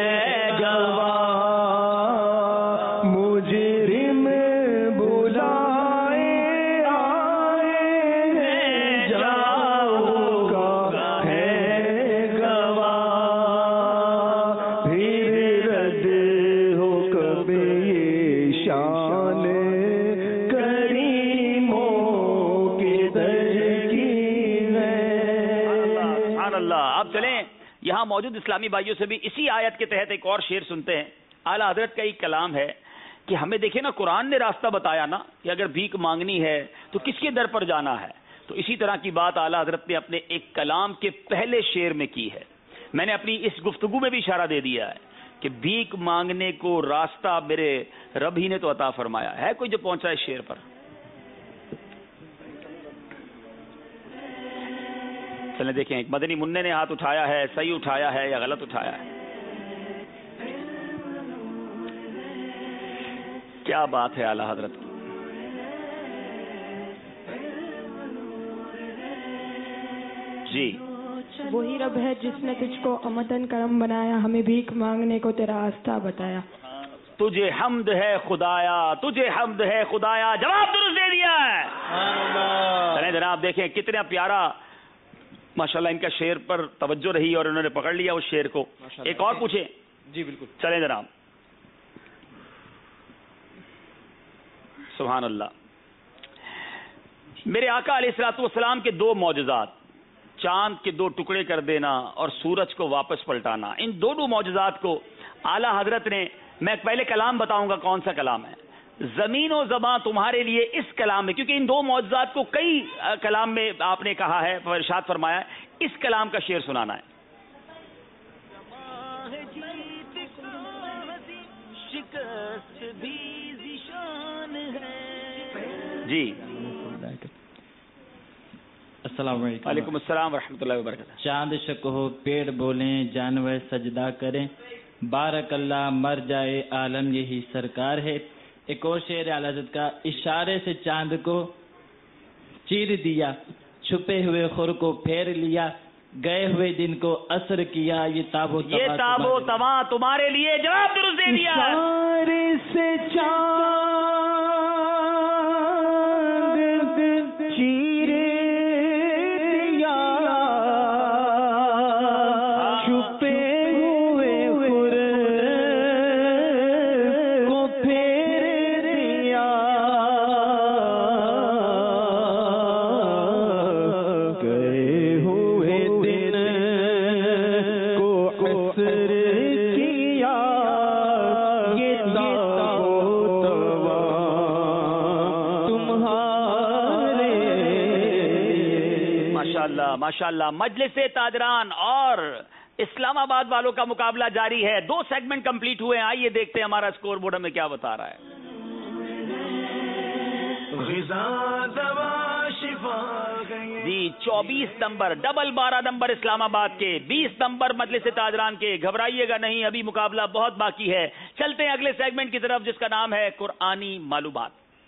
یہاں موجود اسلامی بھائیوں سے بھی اسی آیت کے تحت ایک اور شعر سنتے ہیں۔ اعلیٰ حضرت کا ایک کلام ہے کہ ہمیں دیکھیں نا، قرآن نے راستہ بتایا نا کہ اگر بھیک مانگنی ہے تو کس کے در پر جانا ہے، تو اسی طرح کی بات اعلیٰ حضرت نے اپنے ایک کلام کے پہلے شعر میں کی ہے۔ میں نے اپنی اس گفتگو میں بھی اشارہ دے دیا ہے کہ بھیک مانگنے کو راستہ میرے رب ہی نے تو عطا فرمایا ہے۔ کوئی جو پہنچا ہے شعر پر؟ چلیں دیکھیں، ایک مدنی منع نے ہاتھ اٹھایا ہے، صحیح اٹھایا ہے یا غلط اٹھایا ہے؟ کیا بات ہے اعلیٰ حضرت کی۔ جی، وہی رب ہے جس نے تجھ کو امتن کرم بنایا، ہمیں بھیک مانگنے کو تیرا راستہ بتایا۔ تجھے حمد ہے خدایا، تجھے حمد ہے خدایا۔ جواب درست دے دیا ہے۔ چلیں جناب دیکھیں کتنا پیارا ماشاءاللہ ان کا شعر پر توجہ رہی اور انہوں نے پکڑ لیا اس شعر کو۔ ایک اور پوچھیں؟ جی بالکل، چلیں جناب۔ سبحان اللہ۔ میرے آقا علیہ الصلوۃ والسلام کے دو معجزات، چاند کے دو ٹکڑے کر دینا اور سورج کو واپس پلٹانا، ان دونوں معجزات کو اعلیٰ حضرت نے، میں پہلے کلام بتاؤں گا کون سا کلام ہے، زمین و زباں تمہارے لیے اس کلام میں، کیونکہ ان دو معجزات کو کئی کلام میں آپ نے کہا ہے، ارشاد فرمایا ہے، اس کلام کا شعر سنانا ہے۔ جی السلام علیکم۔ وعلیکم السلام ورحمۃ اللہ وبرکاتہ۔ چاند شک ہو پیڑ بولیں جانور سجدہ کریں، بارک اللہ مر جائے عالم یہی سرکار ہے۔ ایک اور شعر اعلیٰ حضرت کا، اشارے سے چاند کو چیر دیا، چھپے ہوئے خور کو پھیر لیا، گئے ہوئے دن کو اثر کیا، یہ تاب و تواں تمہارے لیے۔ جواب درست دے دیا۔ اشارے سے چاند چیر دیا، چھپے ہوئے خور کو پھیر دیا، گئے ہوئے دن کو اثر کیا، یہ ماشاءاللہ ماشاءاللہ. مجلس تاجران اور اسلام آباد والوں کا مقابلہ جاری ہے. 2 سیگمنٹ کمپلیٹ ہوئے ہیں. آئیے دیکھتے ہیں ہمارا اسکور بورڈ ہمیں کیا بتا رہا ہے. جی 24 number double 12 number Islamabad کے، 20 نمبر مجلس تاجران کے. گھبرائیے گا نہیں، ابھی مقابلہ بہت باقی ہے. چلتے ہیں اگلے سیگمنٹ کی طرف جس کا نام ہے قرآنی معلومات.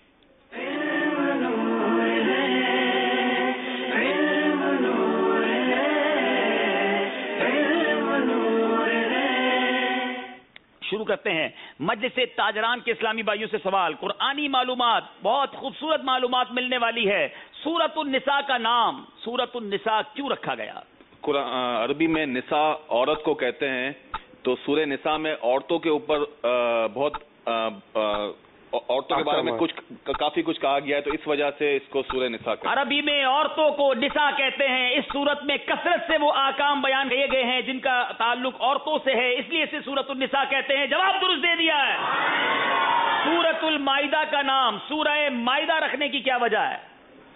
شروع کرتے ہیں مجلس تاجران کے اسلامی بھائیوں سے سوال. قرآنی معلومات، بہت خوبصورت معلومات ملنے والی ہے. سورۃ النساء کا نام سورۃ النساء کیوں رکھا گیا؟ عربی میں نساء عورت کو کہتے ہیں، تو سورہ نساء میں عورتوں کے اوپر بہت عورتوں کے بارے میں کافی کچھ کہا گیا ہے، تو اس وجہ سے اس کو سورہ نساء کہتے ہیں. عربی میں عورتوں کو نساء کہتے ہیں. اس سورت میں کثرت سے وہ احکام بیان کیے گئے ہیں جن کا تعلق عورتوں سے ہے، اس لیے اسے سورۃ النساء کہتے ہیں. جواب درست دے دیا ہے. سورۃ المائدہ کا نام سورہ مائدہ رکھنے کی کیا وجہ ہے؟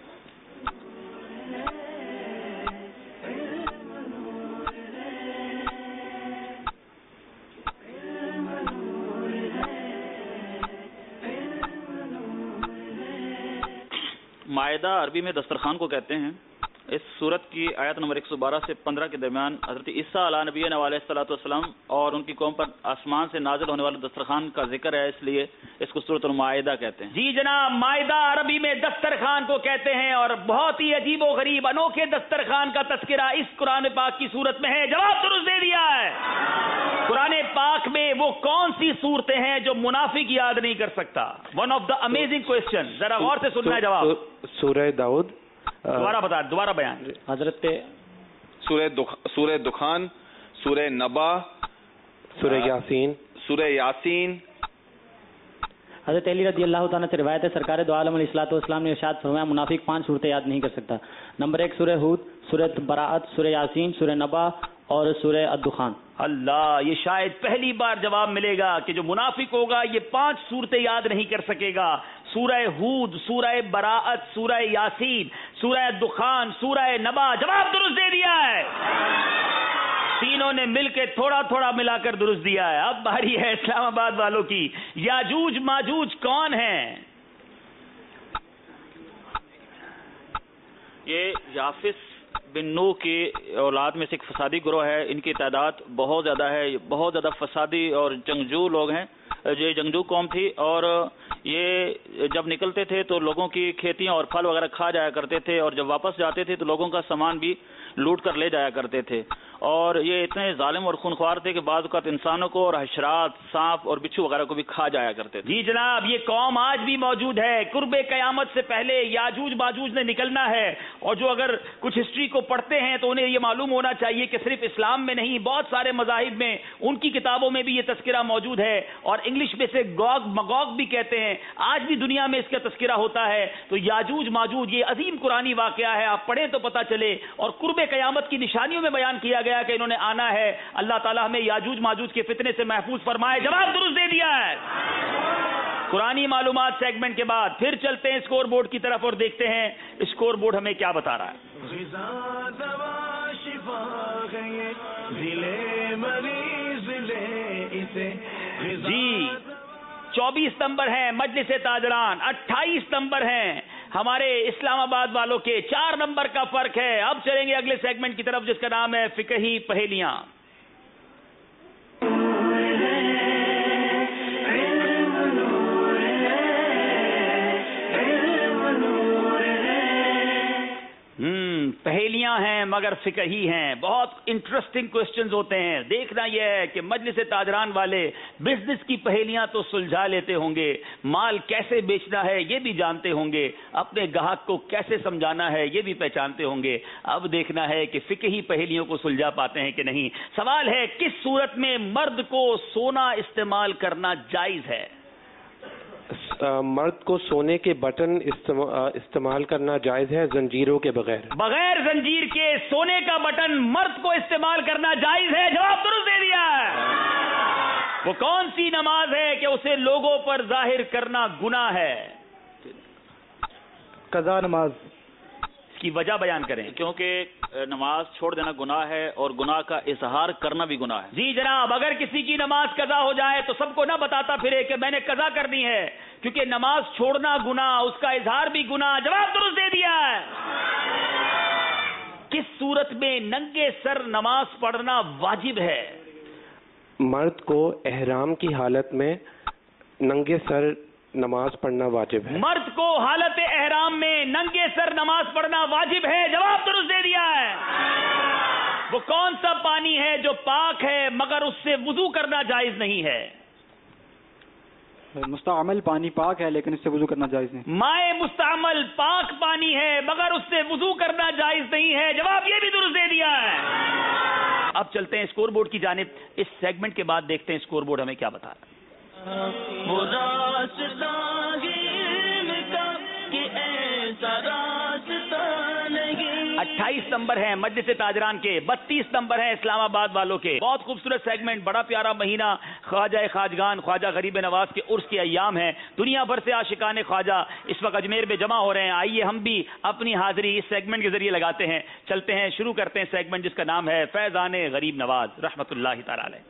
مائدہ عربی میں دسترخوان کو کہتے ہیں. اس سورت کی آیت نمبر 112 سے 15 کے درمیان حضرت عیسیٰ علیہ نبی علیہ السلام اور ان کی قوم پر آسمان سے نازل ہونے والے دسترخوان کا ذکر ہے، اس لیے اس کو سورۃ المائدہ کہتے ہیں. جی جناب، مائدہ عربی میں دسترخوان کو کہتے ہیں اور بہت ہی عجیب و غریب انوکھے دسترخوان کا تذکرہ اس قرآن پاک کی سورت میں ہے. جواب درست دے دیا ہے. قرآن پاک میں وہ کون سی صورتیں ہیں جو منافق یاد نہیں کر سکتا؟ One of the amazing question. ذرا غور سے سننا ہے جواب. سورہ داؤد. دوبارہ بیان. حضرت سورہ دخان، سورہ نبا، سورہ یاسین. سورہ یاسین. حضرت علی رضی اللہ تعالیٰ سے روایت ہے، سرکار دو عالم علیہ الصلوۃ والسلام نے ارشاد فرمایا منافق 5 صورتیں یاد نہیں کر سکتا. نمبر 1 سورہ ہود، سورہ براءت، سورہ یاسین، سورہ نبا اور سورہ الدخان. اللہ، یہ شاید پہلی بار جواب ملے گا کہ جو منافق ہوگا یہ 5 صورتیں یاد نہیں کر سکے گا. سورہ ہود، سورہ براءت، سورہ یاسین، سورہ الدخان، سورہ نبا. جواب درست دے دیا ہے. تینوں نے مل کے تھوڑا تھوڑا ملا کر درست دیا ہے. اب باری ہے اسلام آباد والوں کی. یاجوج ماجوج کون ہیں؟ یہ یافس بن نوح کی اولاد میں سے ایک فسادی گروہ ہے. ان کی تعداد بہت زیادہ ہے. بہت زیادہ فسادی اور جنگجو لوگ ہیں. یہ جنگجو قوم تھی اور یہ جب نکلتے تھے تو لوگوں کی کھیتیاں اور پھل وغیرہ کھا جایا کرتے تھے، اور جب واپس جاتے تھے تو لوگوں کا سامان بھی لوٹ کر لے جایا کرتے تھے. اور یہ اتنے ظالم اور خونخوار تھے کہ بعض اوقات انسانوں کو اور حشرات، سانپ اور بچھو وغیرہ کو بھی کھا جایا کرتے تھے. جی جناب، یہ قوم آج بھی موجود ہے. قرب قیامت سے پہلے یاجوج ماجوج نے نکلنا ہے. اور جو اگر کچھ ہسٹری کو پڑھتے ہیں تو انہیں یہ معلوم ہونا چاہیے کہ صرف اسلام میں نہیں، بہت سارے مذاہب میں، ان کی کتابوں میں بھی یہ تذکرہ موجود ہے. اور انگلش میں سے گوگ مگوگ بھی کہتے ہیں. آج بھی دنیا میں اس کا تذکرہ ہوتا ہے. تو یاجوج ماجوج یہ عظیم قرآنی واقعہ ہے. آپ پڑھیں تو پتہ چلے. اور قرب قیامت کی نشانیوں میں بیان کیا گیا کہ انہوں نے آنا ہے. اللہ تعالیٰ ہمیں یاجوج ماجوج کے فتنے سے محفوظ فرمائے. جواب درست دے دیا ہے. قرآنی معلومات سیگمنٹ کے بعد پھر چلتے ہیں اسکور بورڈ کی طرف اور دیکھتے ہیں اسکور بورڈ ہمیں کیا بتا رہا ہے. جی 24 نمبر ہیں مجلس تاجران، 28 نمبر ہیں ہمارے اسلام آباد والوں کے. 4 نمبر کا فرق ہے. اب چلیں گے اگلے سیگمنٹ کی طرف جس کا نام ہے فقہی پہیلیاں. پہیلیاں ہیں مگر فقہی ہیں. بہت انٹرسٹنگ کوسچنز ہوتے ہیں. دیکھنا یہ ہے کہ مجلس تاجران والے بزنس کی پہیلیاں تو سلجھا لیتے ہوں گے، مال کیسے بیچنا ہے یہ بھی جانتے ہوں گے، اپنے گاہک کو کیسے سمجھانا ہے یہ بھی پہچانتے ہوں گے. اب دیکھنا ہے کہ فقہی پہیلیوں کو سلجھا پاتے ہیں کہ نہیں. سوال ہے کس صورت میں مرد کو سونا استعمال کرنا جائز ہے؟ مرد کو سونے کے بٹن استعمال کرنا جائز ہے زنجیروں کے بغیر. بغیر زنجیر کے سونے کا بٹن مرد کو استعمال کرنا جائز ہے. جواب درست دے دیا ہے. وہ کون سی نماز ہے کہ اسے لوگوں پر ظاہر کرنا گناہ ہے؟ قضا نماز. کی وجہ بیان کریں. کیونکہ نماز چھوڑ دینا گناہ ہے اور گناہ کا اظہار کرنا بھی گناہ ہے. جی جناب, اگر کسی کی نماز قضا ہو جائے تو سب کو نہ بتاتا پھرے کہ میں نے قضا کرنی ہے, کیونکہ نماز چھوڑنا گناہ, اس کا اظہار بھی گناہ. جواب درست دے دیا ہے. کس صورت میں ننگے سر نماز پڑھنا واجب ہے؟ مرد کو احرام کی حالت میں ننگے سر نماز پڑھنا واجب ہے. مرد کو حالت احرام میں ننگے سر نماز پڑھنا واجب ہے. جواب درست دے دیا ہے. وہ کون سا پانی ہے جو پاک ہے مگر اس سے وضو کرنا جائز نہیں ہے؟ مستعمل پانی پاک ہے لیکن اس سے وضو کرنا جائز نہیں. مائع مستعمل پاک پانی ہے مگر اس سے وضو کرنا جائز نہیں ہے. جواب یہ بھی درست دے دیا ہے. اب چلتے ہیں اسکور بورڈ کی جانب. اس سیگمنٹ کے بعد دیکھتے ہیں اسکور بورڈ ہمیں کیا بتا رہا ہے. 28 نمبر ہیں مجلس تاجران کے, 32 نمبر ہیں اسلام آباد والوں کے. بہت خوبصورت سیگمنٹ, بڑا پیارا مہینہ خواجہ خواجگان خواجہ غریب نواز کے عرس کے ایام ہیں. دنیا بھر سے عاشقان خواجہ اس وقت اجمیر میں جمع ہو رہے ہیں. آئیے ہم بھی اپنی حاضری اس سیگمنٹ کے ذریعے لگاتے ہیں. چلتے ہیں, شروع کرتے ہیں سیگمنٹ جس کا نام ہے فیضان غریب نواز رحمت اللہ تعالی علیہ.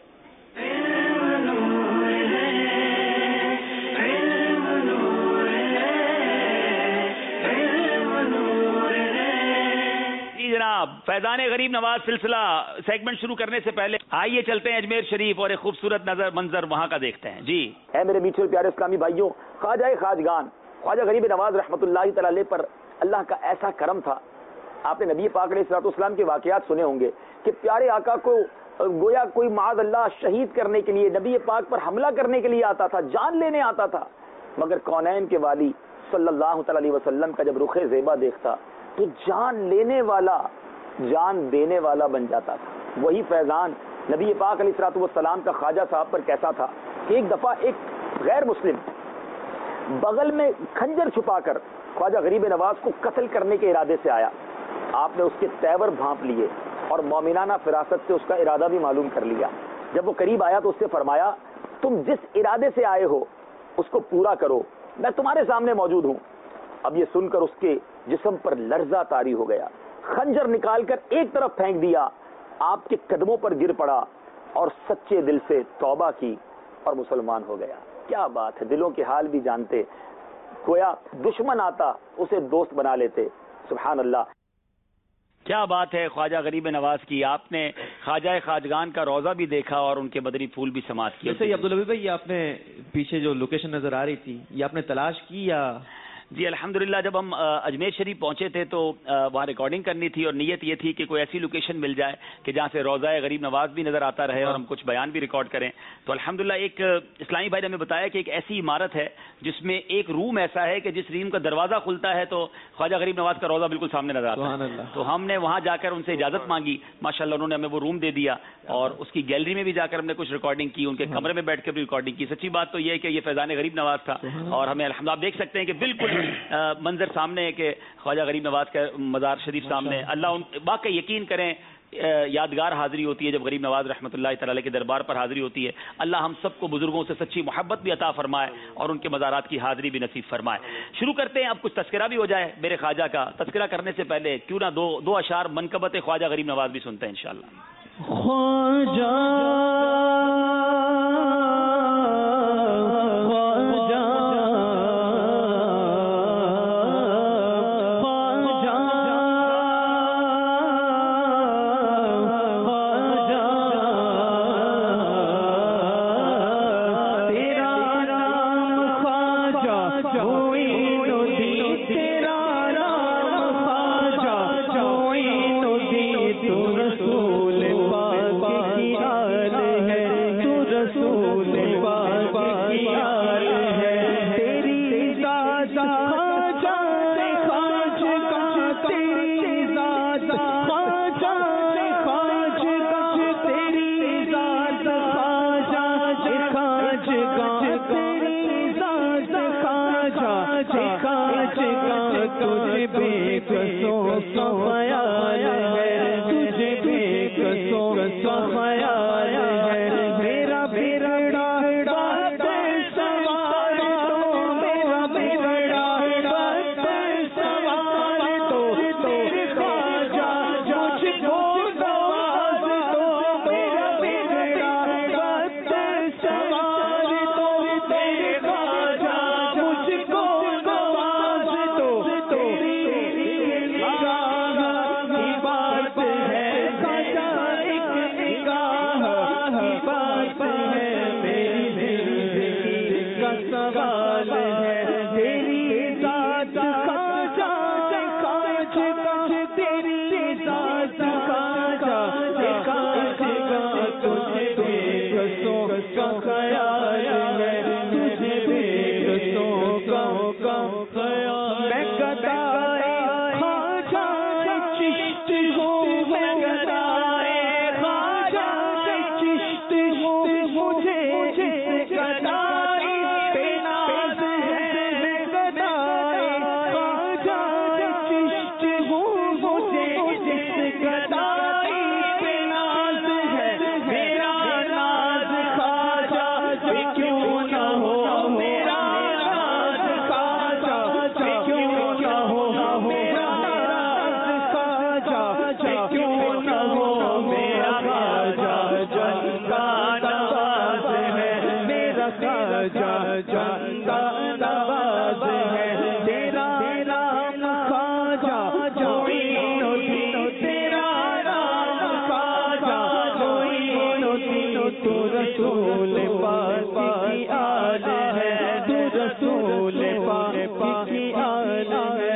جناب, فیضان غریب نواز سلسلہ سیگمنٹ شروع کرنے سے پہلے آئیے چلتے ہیں اجمیر شریف اور ایک خوبصورت منظر وہاں کا دیکھتے ہیں. جی اے میرے میٹھے پیارے اسلامی بھائیوں, خواجہ خواجگان خواجہ غریب نواز رحمت اللہ تعالی علیہ پر اللہ کا ایسا کرم تھا. آپ نے نبی پاک علیہ الصلوۃ والسلام کے واقعات سنے ہوں گے کہ پیارے آقا کو گویا کوئی معاذ اللہ شہید کرنے کے لیے, نبی پاک پر حملہ کرنے کے لیے آتا تھا, جان لینے آتا تھا, مگر کونین کے والی صلی اللہ تعالی علیہ وسلم کا جب رخ زیبا دیکھتا تو جان لینے والا جان دینے والا بن جاتا تھا. وہی فیضان نبی پاک علیہ الصلوۃ والسلام کا خواجہ صاحب پر کیسا تھا کہ ایک دفعہ ایک غیر مسلم بغل میں خنجر چھپا کر خواجہ غریب نواز کو قتل کرنے کے ارادے سے آیا. آپ نے اس کے تیور بھانپ لیے اور مومنانہ فراست سے اس کا ارادہ بھی معلوم کر لیا. جب وہ قریب آیا تو اس سے فرمایا, تم جس ارادے سے آئے ہو اس کو پورا کرو, میں تمہارے سامنے موجود ہوں. اب یہ سن کر اس کے جسم پر لرزہ طاری ہو گیا, خنجر نکال کر ایک طرف پھینک دیا, آپ کے قدموں پر گر پڑا اور سچے دل سے توبہ کی اور مسلمان ہو گیا. کیا بات ہے, دلوں کے حال بھی جانتے, گویا دشمن آتا اسے دوست بنا لیتے. سبحان اللہ, کیا بات ہے خواجہ غریب نواز کی. آپ نے خواجہ خواجگان کا روضہ بھی دیکھا اور ان کے بدری پھول بھی سماعت کیے. جیسے عبدالحبیب بھائی, یہ آپ نے پیچھے جو لوکیشن نظر آ رہی تھی یہ آپ نے تلاش کی یا؟ جی الحمدللہ, جب ہم اجمیر شریف پہنچے تھے تو وہاں ریکارڈنگ کرنی تھی اور نیت یہ تھی کہ کوئی ایسی لوکیشن مل جائے کہ جہاں سے روضہ غریب نواز بھی نظر آتا رہے اور ہم کچھ بیان بھی ریکارڈ کریں. تو الحمدللہ ایک اسلامی بھائی نے ہمیں بتایا کہ ایک ایسی عمارت ہے جس میں ایک روم ایسا ہے کہ جس روم کا دروازہ کھلتا ہے تو خواجہ غریب نواز کا روضہ بالکل سامنے نظر آتا ہے. تو ہم نے وہاں جا کر ان سے اجازت مانگی, ماشاءاللہ انہوں نے ہمیں وہ روم دے دیا اور اس کی گیلری میں بھی جا کر ہم نے کچھ ریکارڈنگ کی, ان کے کمرے میں بیٹھ کر بھی ریکارڈنگ کی. سچی بات تو یہ ہے کہ یہ فیضان غریب نواز تھا اور ہمیں الحمدللہ آپ دیکھ سکتے ہیں کہ بالکل سامنے ہے کہ خواجہ غریب نواز کا مزار شریف سامنے. اللہ واقعی یقین کریں یادگار حاضری ہوتی ہے جب غریب نواز رحمت اللہ تعالی کے دربار پر حاضری ہوتی ہے. اللہ ہم سب کو بزرگوں سے سچی محبت بھی عطا فرمائے اور ان کے مزارات کی حاضری بھی نصیب فرمائے. شروع کرتے ہیں, اب کچھ تذکرہ بھی ہو جائے میرے خواجہ کا. تذکرہ کرنے سے پہلے کیوں نہ دو اشعار منقبت خواجہ غریب نواز بھی سنتے ہیں انشاءاللہ. خواجہ सवाल है तेरी ज़ात ख़ाजा काश तेरी ज़ात ख़ाजा काश तुझे बेकसों का ख़याल है तुझे बेकसों का ख़याल मैं गदाए ख़ाजा चिश्त हूँ मैं गदाए ख़ाजा चिश्त हूँ मुझे गदाई पे नाज़ है मैं गदाए ख़ाजा चिश्त हूँ मुझे गदाई पे नाज़ है मेरा नाज़ ख़ाजा क्यों न हो मेरा नाज़ ख़ाजा क्यों न हो मेरा नाज़ ख़ाजा क्यों न हो मेरा ख़ाजा जनता नवाज़ है मेरा ख़ाजा जनता नवाज़ है तेरा नाम ख़ाजा मोइनो तेरा नाम ख़ाजा मोइनो तू रसूल पाक की आल है तू रसूल पाक की आल है।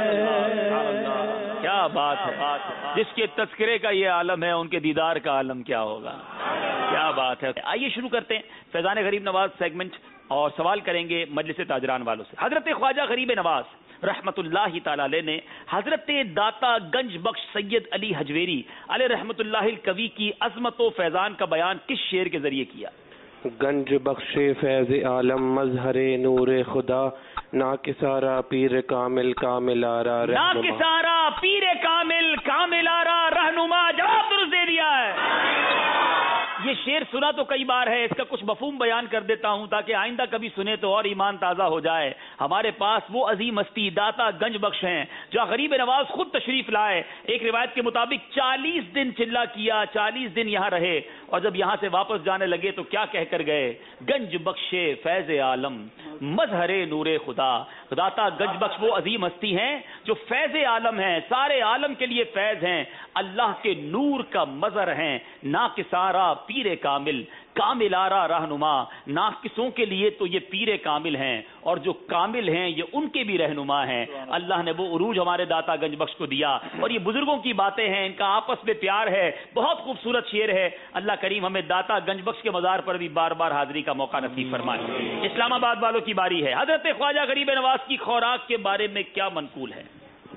क्या बात है, जिसके तस्करे का ये आलम है उनके दीदार का आलम क्या होगा। क्या बात है। आइए शुरू करते हैं फैजान गरीब नवाज सेगमेंट और सवाल करेंगे मजलिस ताजरान वालों से। हजरत ख्वाजा गरीब नवाज रहमतुल्लाहि ताला अलैह ने हजरत दाता गंज बख्श सैयद अली हजवेरी अलैह रहमतुल्लाहिल कवी की अजमत व फैजान का बयान किस शेर के जरिए किया। गंज बख्शे फैज आलम मजहरे नूरे खुदा ना किसारा पीर कामिल कामिलारा ना किसारा पीर कामिल कामिलारा रहनुमा। जवाब दुरुस्त दे दिया है। ये शेर सुना तो कई बार है, इसका कुछ मफहूम बयान कर देता हूं ताकि आइंदा कभी सुने तो और ईमान ताज़ा हो जाए। हमारे पास वो अजीम हस्ती दाता गंज बख्श हैं जो गरीब नवाज खुद तशरीफ लाए। एक रिवायत के मुताबिक 40 दिन चिल्ला किया, 40 दिन यहाँ रहे और जब यहाँ से वापस जाने लगे तो क्या कहकर गए। गंज बख्शे फैज आलम मजहरे नूरे खुदा। दाता गंज बख्श वो अजीम हस्ती हैं जो फैज आलम हैं, सारे आलम के लिए फैज हैं, अल्लाह के नूर का मजहर हैं, ना किसारा पीरे कामिल कामिलारा रहनुमा। नाकिसों के लिए तो ये पीरे कामिल हैं और जो कामिल हैं ये उनके भी रहनुमा हैं। अल्लाह ने वो उरूज हमारे दाता गंज बख्श को दिया और ये बुजुर्गों की बातें हैं, इनका आपस में प्यार है। बहुत खूबसूरत शेर है। अल्लाह करीम हमें दाता गंज बख्श के मज़ार पर भी बार बार हाजिरी का मौका नसीब फरमाए। इस्लामाबाद वालों की बारी है। हजरत ख्वाजा गरीब नवाज की खुराक के बारे में क्या मनकूल है।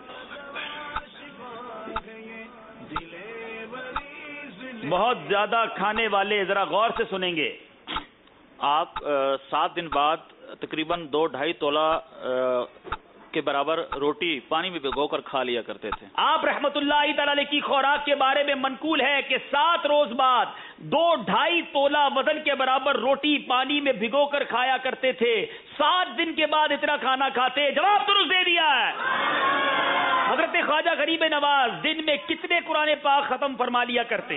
बहुत ज्यादा खाने वाले जरा गौर से सुनेंगे। आप 7 दिन बाद तकरीबन 2-2.5 तोला के बराबर रोटी पानी में भिगोकर खा लिया करते थे। आप रहमतुल्लाहि तआला अलैह की खुराक के बारे में मनकूल है कि 7 रोज बाद 2-2.5 तोला वजन के बराबर रोटी पानी में भिगोकर खाया करते थे। 7 दिन के बाद इतना खाना खाते। जवाब दुरुस्त दे दिया है। हजरत ख्वाजा गरीब नवाज दिन में कितने कुरान पाक खत्म फरमा लिया करते।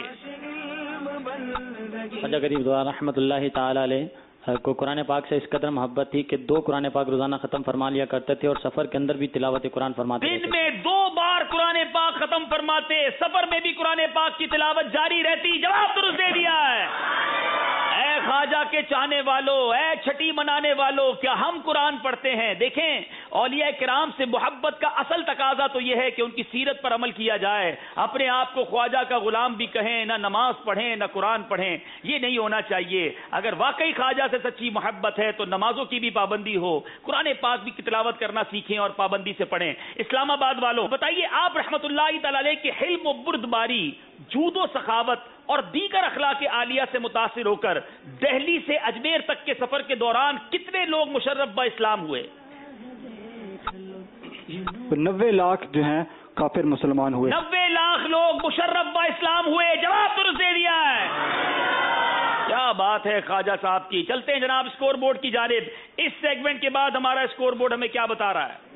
ख्वाजा गरीब रहमतुल्लाहि ताला अलैह को कुरान पाक से इस कदर मोहब्बत थी कि 2 कुरान पाक रोजाना खत्म फरमा लिया करते थे और सफर के अंदर भी तिलावत कुरान फरमाते थे। दिन में 2 बार कुरान पाक खत्म फरमाते, सफर में भी कुरान पाक की तिलावत जारी रहती। जवाब दुरुस्त दे दिया है। ऐ ख्वाजा के चाहने वालों, ऐ छठी मनाने वालों, क्या हम कुरान पढ़ते हैं? देखें, औलिया किराम से मोहब्बत का असल तकाजा तो यह है कि उनकी सीरत पर अमल किया जाए। अपने आप को ख्वाजा का गुलाम भी कहें, ना नमाज पढ़ें ना कुरान पढ़ें, ये नहीं होना चाहिए। अगर वाकई ख्वाजा से सच्ची मोहब्बत है तो नमाजों की भी पाबंदी हो, कुरान पाक भी की तिलावत करना सीखें और पाबंदी से पढ़ें। इस्लामाबाद वालों बताइए, आप रहमतुल्लाहि तआला अलैह के हिल्म व बुर्दबारी, जूदो सखावत और दीगर अखलाक आलिया से मुतासिर होकर दिल्ली से अजमेर तक के सफर के दौरान कितने लोग मुशर्रफ ब इस्लाम हुए? 90 लाख जो हैं काफिर मुसलमान हुए। 90 लाख लोग मुशर्रफ ब इस्लाम हुए। जवाब दुरुस्त दे दिया है। क्या बात है ख्वाजा साहब की। चलते हैं जनाब स्कोर बोर्ड की जानिब। इस सेगमेंट के बाद हमारा स्कोर बोर्ड हमें क्या बता रहा है।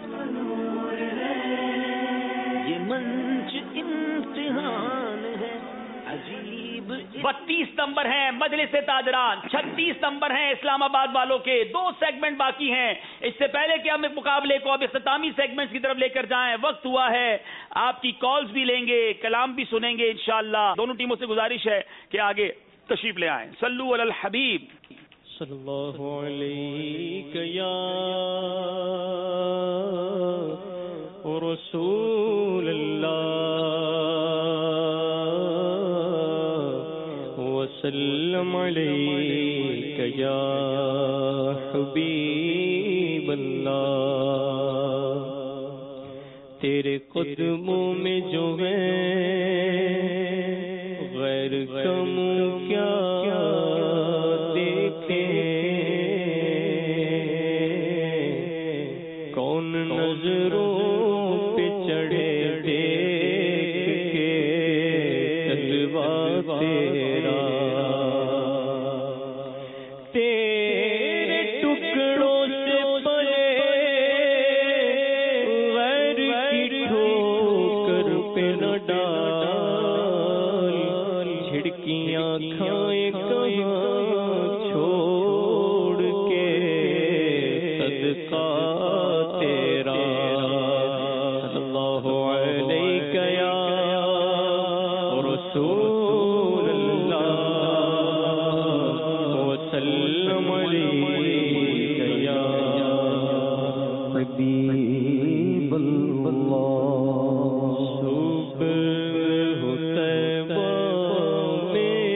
ये मंच इम्तिहान है अजीब। 32 नंबर हैं मजलिस ताजरान, 36 नंबर हैं इस्लामाबाद वालों के। 2 सेगमेंट बाकी हैं। इससे पहले कि हम मुकाबले को अब इख्तितामी सेगमेंट्स की तरफ लेकर जाएं, वक्त हुआ है आपकी कॉल्स भी लेंगे, कलाम भी सुनेंगे इंशाअल्लाह। दोनों टीमों से गुजारिश है कि आगे तशरीफ ले आएं। सल्लू अलल हबीब صلی اللہ علیہ یا رسول اللہ وسلم علیک یا حبیب اللہ. تیرے قدموں میں جو ہے غیر کم کیا دیکھے کون نظروں پہ چڑھے دیکھ کے جلوہ تیرا. تیرے ٹکڑوں سے پلے غیر کی ٹھوکر پہ نہ ڈال. جھڑکیاں کھائے کہاں چھوڑ کے صدقہ تیرا. صلی اللہ علیہ یا رسول اللہ وسلم علیک یا حبیب اللہ. صبح طیبہ میں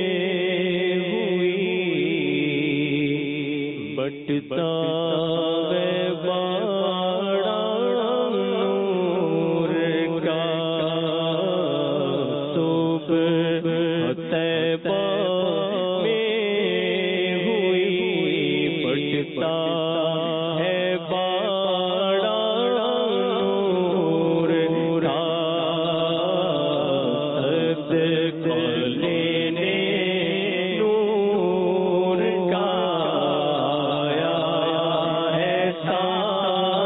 ہوئی بٹتا ہے باڑا نور کا. صبح طیبہ میں ہوئی بٹتا ہے باڑا نور کا. صدقہ لینے نور کا آیا ہے سارا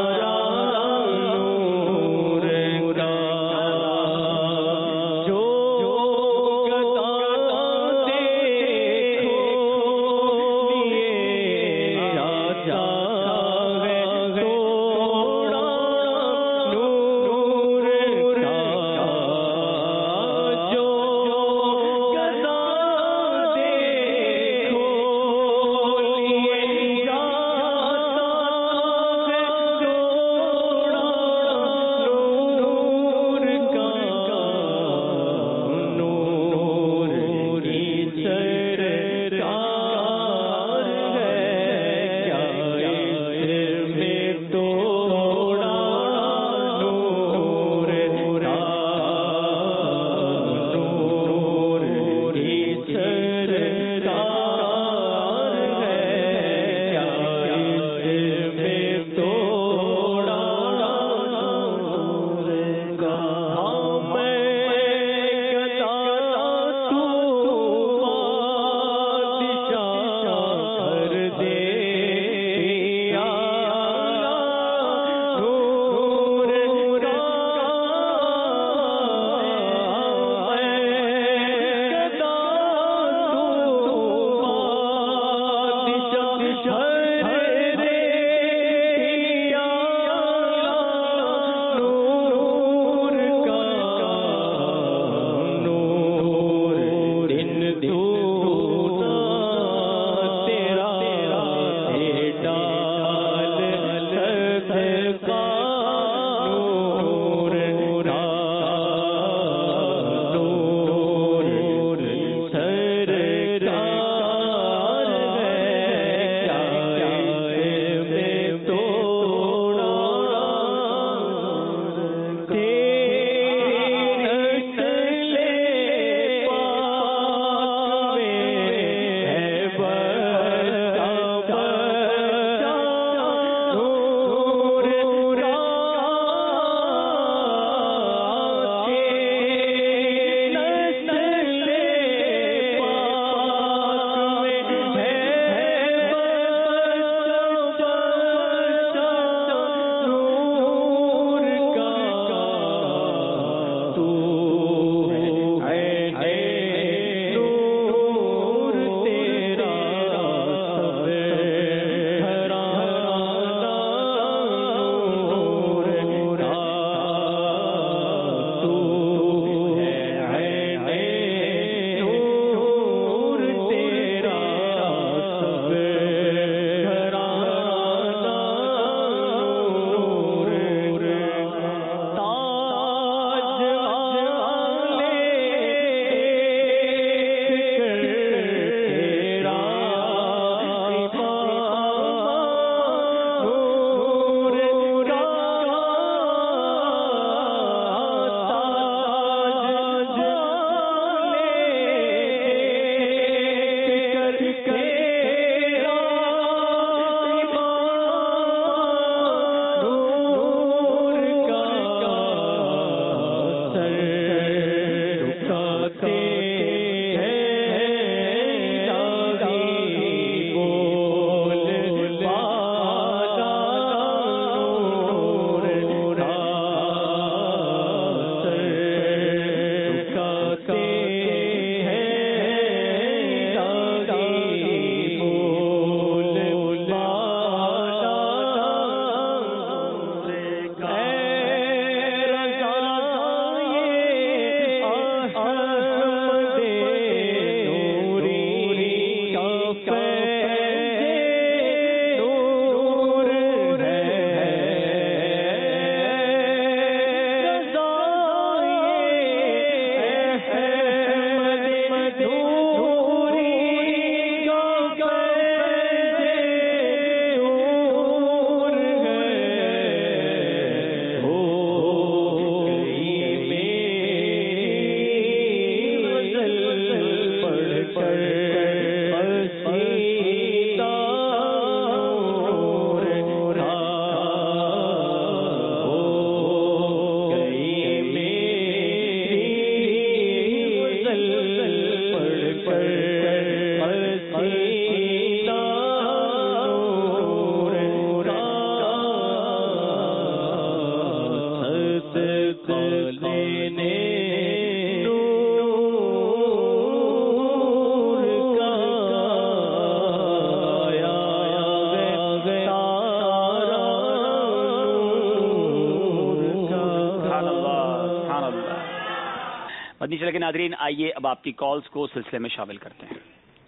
مدنی چینل کے ناظرین، آئیے اب آپ کی کالز کو سلسلے میں شامل کرتے ہیں۔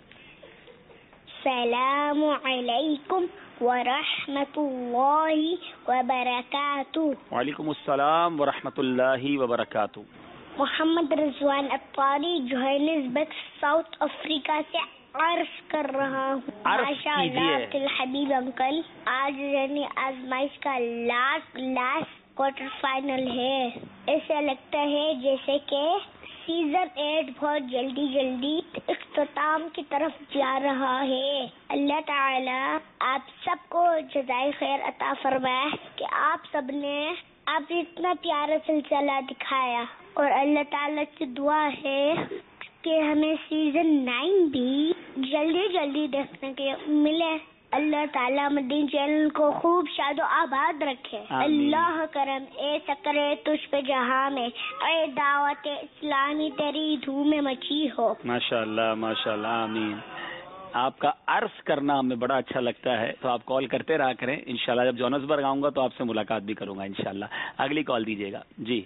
السلام علیکم ورحمۃ اللہ وبرکاتہ۔ وعلیکم السلام ورحمۃ اللہ وبرکاتہ۔ Muhammad Rizwan Attari Johannesburg South Africa سے عرض کر رہا ہوں۔ ماشاء اللہ عبد الحبیب انکل، آج یعنی آزمائش کا لاسٹ کوارٹر فائنل ہے۔ ایسا لگتا ہے جیسے کہ سیزن 8 بہت جلدی اختتام کی طرف جا رہا ہے۔ اللہ تعالی آپ سب کو جزائے خیر عطا فرمائے کہ آپ سب نے اتنا پیارا سلسلہ دکھایا، اور اللہ تعالی سے دعا ہے کہ ہمیں سیزن 9 بھی جلدی دیکھنے کے ملے۔ اللہ تعالیٰ مدنی چینل کو خوب شاد و آباد رکھے۔ اللہ کرم ایسا کرے تجھ پہ جہاں میں، اے دعوت اسلامی تیری دھوم مچی ہو۔ ماشاء اللہ، آمین۔ آپ کا عرض کرنا ہمیں بڑا اچھا لگتا ہے، تو آپ کال کرتے رہا کریں۔ انشاءاللہ جب جوہانسبرگ آؤں گا تو آپ سے ملاقات بھی کروں گا انشاءاللہ۔ اگلی کال دیجیے گا جی۔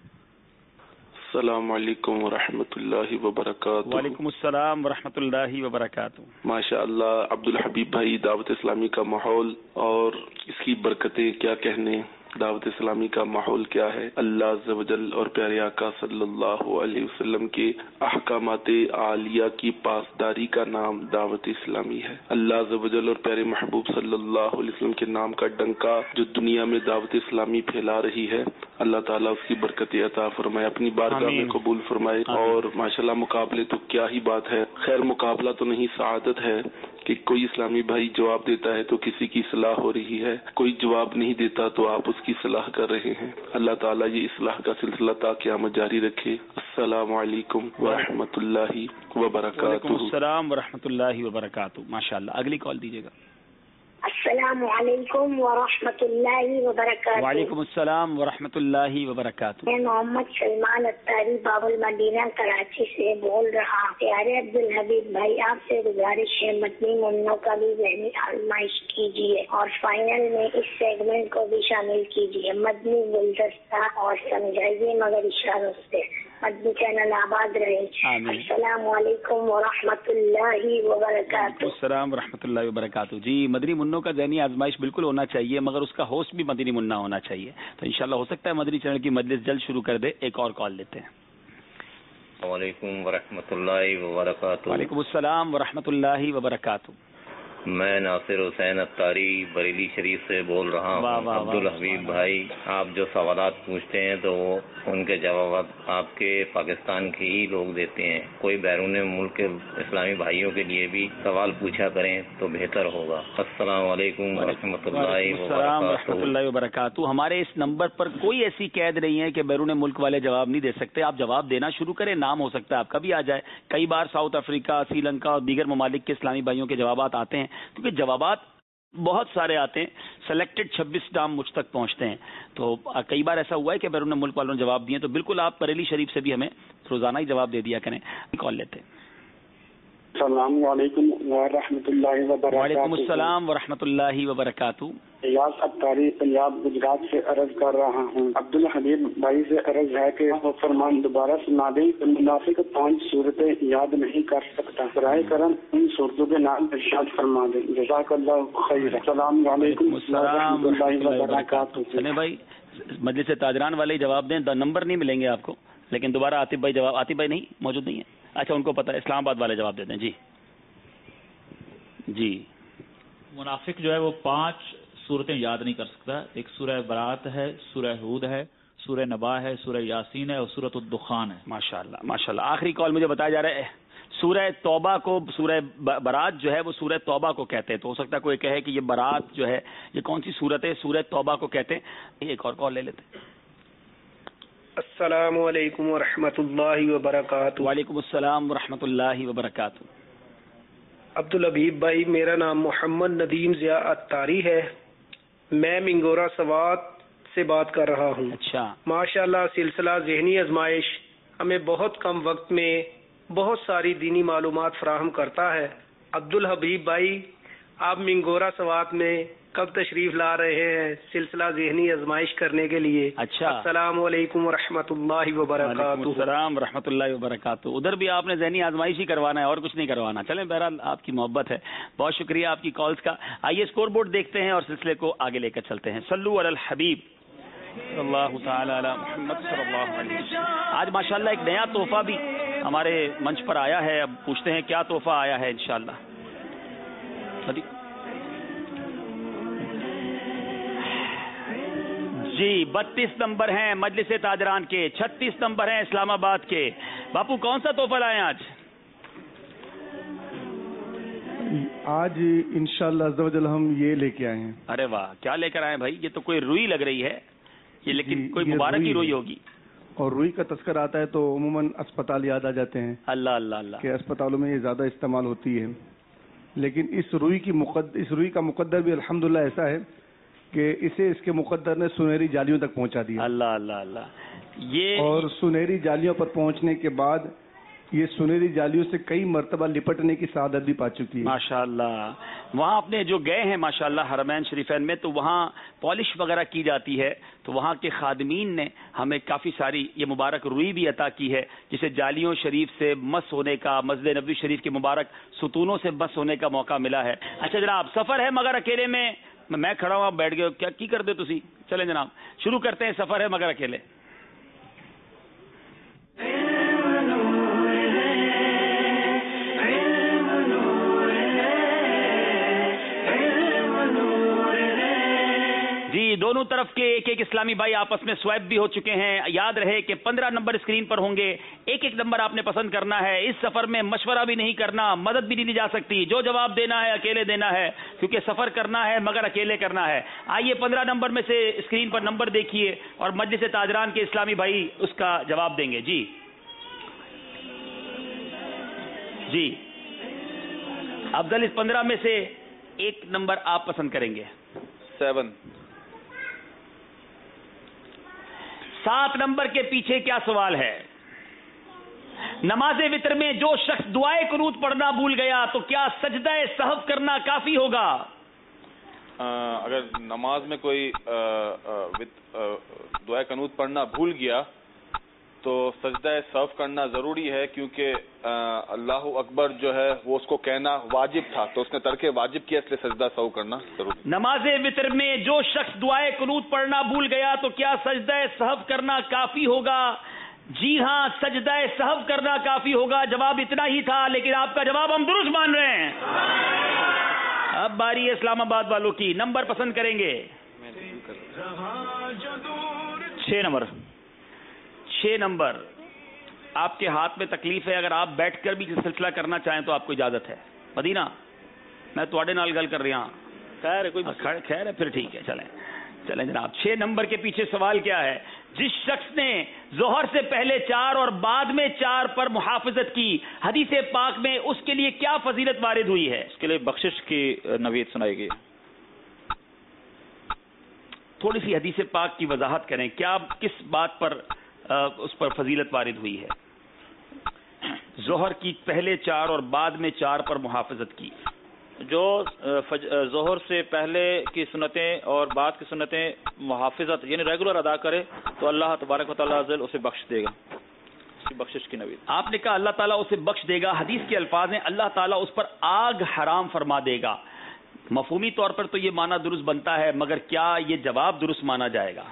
السلام علیکم ورحمۃ اللہ وبرکاتہ۔ وعلیکم السلام ورحمۃ اللہ وبرکاتہ۔ ماشاء اللہ عبد الحبیب بھائی، دعوت اسلامی کا ماحول اور اس کی برکتیں کیا کہنے، دعوت اسلامی کا ماحول کیا ہے۔ اللہ عز و جل اور پیارے آقا صلی اللہ علیہ وسلم کے احکامات عالیہ کی پاسداری کا نام دعوت اسلامی ہے۔ اللہ عز و جل اور پیارے محبوب صلی اللہ علیہ وسلم کے نام کا ڈنکا جو دنیا میں دعوت اسلامی پھیلا رہی ہے، اللہ تعالیٰ اس کی برکت عطا فرمائے، اپنی بارگاہ میں قبول فرمائے۔ اور ماشاءاللہ مقابلے تو کیا ہی بات ہے، خیر مقابلہ تو نہیں، سعادت ہے کہ کوئی اسلامی بھائی جواب دیتا ہے تو کسی کی اصلاح ہو رہی ہے، کوئی جواب نہیں دیتا تو آپ اس کی اصلاح کر رہے ہیں۔ اللہ تعالیٰ یہ اصلاح کا سلسلہ تا قیامت جاری رکھے۔ السلام علیکم ورحمۃ اللہ وبرکاتہ۔ وعلیکم السلام ورحمۃ اللہ وبرکاتہ۔ ماشاءاللہ اگلی کال دیجیے گا۔ السلام علیکم ورحمۃ اللہ وبرکاتہ۔ وعلیکم السلام ورحمۃ اللہ وبرکاتہ۔ میں محمد سلمان اطاری باب المدینہ کراچی سے بول رہا ہوں۔ پیارے عبد الحبیب بھائی، آپ سے گزارش ہے مدنی منوں کا بھی ذہنی آزمائش کیجیے اور فائنل میں اس سیگمنٹ کو بھی شامل کیجیے۔ مدنی گلدستہ اور سمجھائیے مگر اشاروں سے۔ مدنی چینل آباد رہے۔ السلام علیکم ورحمۃ اللہ وبرکاتہ۔ السلام ورحمۃ اللہ وبرکاتہ۔ جی، مدنی منوں کا ذہنی آزمائش بالکل ہونا چاہیے، مگر اس کا ہوسٹ بھی مدنی منا ہونا چاہیے۔ تو انشاءاللہ ہو سکتا ہے مدنی چینل کی مجلس جلد شروع کر دے۔ ایک اور کال لیتے ہیں۔ السلام علیکم ورحمۃ اللہ وبرکاتہ۔ وعلیکم السلام ورحمۃ اللہ وبرکاتہ۔ میں ناصر حسین اطاری بریلی شریف سے بول رہا ہوں۔ عبد الحبیب بھائی، آپ جو سوالات پوچھتے ہیں تو ان کے جوابات آپ کے پاکستان کے ہی لوگ دیتے ہیں۔ کوئی بیرون ملک کے اسلامی بھائیوں کے لیے بھی سوال پوچھا کریں تو بہتر ہوگا۔ السلام علیکم ورحمۃ اللہ وبرکاتہ۔ ہمارے اس نمبر پر کوئی ایسی قید نہیں ہے کہ بیرون ملک والے جواب نہیں دے سکتے۔ آپ جواب دینا شروع کریں، نام ہو سکتا ہے آپ کا بھی آ جائے۔ کئی بار ساؤتھ افریقہ، سری لنکا اور دیگر ممالک کے اسلامی بھائیوں کے جوابات آتے ہیں، کیونکہ جوابات بہت سارے آتے ہیں، سلیکٹڈ 26 نام مجھ تک پہنچتے ہیں۔ تو کئی بار ایسا ہوا ہے کہ بیرون ملک والوں نے جواب دیے، تو بالکل آپ بریلی شریف سے بھی ہمیں روزانہ ہی جواب دے دیا کریں۔ کال لیتے ہیں۔ السلام علیکم ورحمۃ اللہ وبرکاتہ۔ وعلیکم السلام ورحمۃ اللہ وبرکاتہ۔ ایاز اطاری پنجاب گجرات سے عرض کر رہا ہوں۔ عبد الحبیب بھائی سے عرض ہے کہ وہ فرمان دوبارہ سنا دیں۔ منافق 5 صورتیں یاد نہیں کر سکتا، براہ کرم ان صورتوں کے نام ارشاد فرما دیں۔ جزاک اللہ خیر۔ السلام علیکم ورحمۃ اللہ وبرکاتہ۔ سنے بھائی، مجلس تاجران والے جواب دیں، نمبر نہیں ملیں گے آپ کو، لیکن دوبارہ عاطف بھائی جواب، عاطف بھائی نہیں موجود نہیں ہے، اچھا ان کو پتا ہے، اسلام آباد والے جواب دیتے ہیں۔ جی منافق جو ہے وہ 5 صورتیں یاد نہیں کر سکتا۔ ایک سورہ برات ہے، سورہ ہود ہے، سورہ نبا ہے، سورہ یاسین ہے اور سورۃ الدخان ہے۔ ماشاءاللہ ماشاءاللہ۔ آخری کال مجھے بتایا جا رہا ہے سورہ توبہ کو، سورہ برات جو ہے وہ سورہ توبہ کو کہتے ہیں، تو ہو سکتا ہے کوئی کہے کہ یہ برات جو ہے یہ کون سی صورت ہے؟ سورہ توبہ کو کہتے ہیں۔ ایک اور کال لے لیتے ہیں۔ السلام علیکم ورحمۃ اللہ وبرکاتہ۔ وعلیکم السلام ورحمۃ اللہ وبرکاتہ۔ عبد الحبیب بھائی، میرا نام محمد ندیم ضیاء اطاری ہے، میں منگورا سوات سے بات کر رہا ہوں. اچھا. ماشاءاللہ سلسلہ ذہنی آزمائش ہمیں بہت کم وقت میں بہت ساری دینی معلومات فراہم کرتا ہے. عبدالحبیب بھائی آپ منگورا سوات میں کب تشریف لا رہے ہیں سلسلہ ذہنی آزمائش کرنے کے لیے؟ اچھا. السلام علیکم ورحمۃ اللہ وبرکاتہ. السلام ورحمۃ اللہ وبرکاتہ. ادھر بھی آپ نے ذہنی آزمائش ہی کروانا ہے اور کچھ نہیں کروانا. چلیں بہرحال آپ کی محبت ہے. بہت شکریہ آپ کی کالز کا. آئیے اسکور بورڈ دیکھتے ہیں اور سلسلے کو آگے لے کر چلتے ہیں. صلو علی الحبیب صلی اللہ تعالی علی محمد صلی اللہ علیہ وسلم. آج ماشاءاللہ ایک نیا تحفہ بھی ہمارے منچ پر آیا ہے. اب پوچھتے ہیں کیا تحفہ آیا ہے انشاءاللہ. جی 32 نمبر ہیں مجلس تاجران کے, 36 نمبر ہیں اسلام آباد کے. باپو کون سا تحفہ لائے آج؟ آج انشاءاللہ عز و جل ہم یہ لے کے آئے ہیں. ارے واہ, کیا لے کر آئے بھائی؟ یہ تو کوئی روئی لگ رہی ہے یہ, لیکن کوئی مبارک کی روئی ہوگی. اور روئی کا تذکر آتا ہے تو عموماً اسپتال یاد آ جاتے ہیں. اللہ اللہ اللہ, کہ اسپتالوں میں یہ زیادہ استعمال ہوتی ہے. لیکن اس روئی کا مقدر بھی الحمدللہ ایسا ہے کہ اسے اس کے مقدر نے سنہری جالیوں تک پہنچا دیا. اللہ اللہ اللہ. یہ اور سنہری جالیوں پر پہنچنے کے بعد یہ سنہری جالیوں سے کئی مرتبہ لپٹنے کی سعادت بھی پا چکی ہے. ماشاءاللہ. وہاں اپنے جو گئے ہیں ماشاءاللہ حرمین شریفین میں, تو وہاں پالش وغیرہ کی جاتی ہے, تو وہاں کے خادمین نے ہمیں کافی ساری یہ مبارک روئی بھی عطا کی ہے, جسے جالیوں شریف سے مس ہونے کا, مسجد نبوی شریف کے مبارک ستونوں سے مس ہونے کا موقع ملا ہے. اچھا جناب, سفر ہے مگر اکیلے میں کھڑا ہوں, آپ بیٹھ گئے, کیا کی کر دے تسی؟ چلیں جناب شروع کرتے ہیں. سفر ہے مگر اکیلے. جی دونوں طرف کے ایک ایک اسلامی بھائی آپس میں سوائپ بھی ہو چکے ہیں. یاد رہے کہ 15 نمبر اسکرین پر ہوں گے, ایک ایک نمبر آپ نے پسند کرنا ہے. اس سفر میں مشورہ بھی نہیں کرنا, مدد بھی نہیں لی جا سکتی. جو جواب دینا ہے اکیلے دینا ہے, کیونکہ سفر کرنا ہے مگر اکیلے کرنا ہے. آئیے 15 نمبر میں سے اسکرین پر نمبر دیکھیے اور مجلس تاجران کے اسلامی بھائی اس کا جواب دیں گے. جی افضل اس 15 میں سے ایک نمبر آپ پسند کریں گے. 7. 7 نمبر کے پیچھے کیا سوال ہے؟ نماز وتر میں جو شخص دعائے قنوت پڑھنا بھول گیا تو کیا سجدہ سہو کرنا کافی ہوگا؟ اگر نماز میں کوئی دعائے قنوت پڑھنا بھول گیا تو سجدہ سہو کرنا ضروری ہے, کیونکہ اللہ اکبر جو ہے وہ اس کو کہنا واجب تھا, تو اس نے ترک واجب کیا, اس لیے سجدہ سہو کرنا ضروری. نماز وتر میں جو شخص دعائے قنوت پڑھنا بھول گیا تو کیا سجدہ سہو کرنا کافی ہوگا؟ جی ہاں, سجدہ سہو کرنا کافی ہوگا. جواب اتنا ہی تھا, لیکن آپ کا جواب ہم درست مان رہے ہیں. اب باری ہے اسلام آباد والوں کی. نمبر پسند کریں گے. 6 نمبر. 6 نمبر آپ کے ہاتھ میں تکلیف ہے, اگر آپ بیٹھ کر بھی سلسلہ کرنا چاہیں تو آپ کو اجازت ہے. مدینہ میں تواڈے نال گل کر رہا ہوں. خیر ہے, کوئی خیر ہے, پھر ٹھیک ہے, چلیں جناب. 6 نمبر کے پیچھے سوال کیا ہے؟ جس شخص نے ظہر سے پہلے 4 اور بعد میں 4 پر محافظت کی, حدیث پاک میں اس کے لیے کیا فضیلت وارد ہوئی ہے؟ اس کے لیے بخشش کی نوید سنائی گئی. تھوڑی سی حدیث پاک کی وضاحت کریں, کیا کس بات پر اس پر فضیلت وارد ہوئی ہے؟ ظہر کی پہلے 4 اور بعد میں 4 پر محافظت کی. جو ظہر سے پہلے کی سنتیں اور بعد کی سنتیں محافظت یعنی ریگولر ادا کرے تو اللہ تبارک و تعالیٰ اسے بخش دے گا. اس کی بخشش کی نوید. آپ نے کہا اللہ تعالیٰ اسے بخش دے گا. حدیث کے الفاظ ہیں اللہ تعالیٰ اس پر آگ حرام فرما دے گا. مفہومی طور پر تو یہ معنی درست بنتا ہے, مگر کیا یہ جواب درست مانا جائے گا؟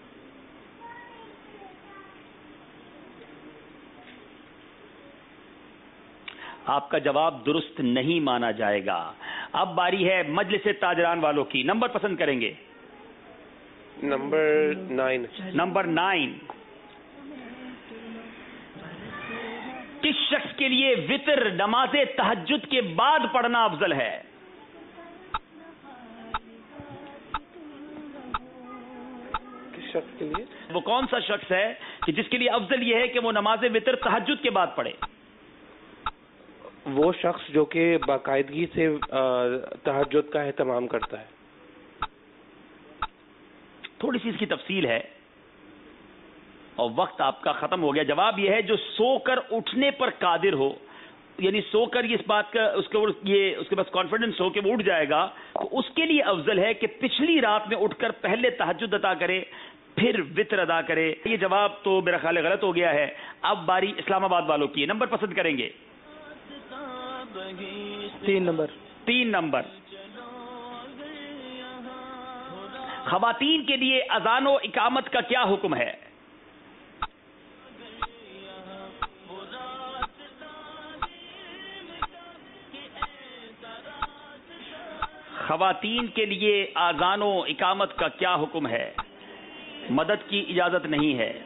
آپ کا جواب درست نہیں مانا جائے گا. اب باری ہے مجلس تاجران والوں کی. نمبر پسند کریں گے. نمبر 9. نمبر 9. کس شخص کے لیے وتر نماز تہجد کے بعد پڑھنا افضل ہے؟ کس شخص کے لیے؟ وہ کون سا شخص ہے کہ جس کے لیے افضل یہ ہے کہ وہ نماز وتر تہجد کے بعد پڑھے؟ وہ شخص جو کہ باقاعدگی سے تہجد کا اہتمام کرتا ہے. تھوڑی سی اس کی تفصیل ہے اور وقت آپ کا ختم ہو گیا. جواب یہ ہے جو سو کر اٹھنے پر قادر ہو, یعنی سو کر اس بات کا اس کے پاس کانفیڈنس ہو کہ وہ اٹھ جائے گا, تو اس کے لیے افضل ہے کہ پچھلی رات میں اٹھ کر پہلے تہجد ادا کرے پھر وتر ادا کرے. یہ جواب تو میرا خیال غلط ہو گیا ہے. اب باری اسلام آباد والوں کی. نمبر پسند کریں گے؟ 3 نمبر. خواتین کے لیے اذان و اقامت کا کیا حکم ہے؟ خواتین کے لیے اذان و اقامت کا کیا حکم ہے؟ مدد کی اجازت نہیں ہے.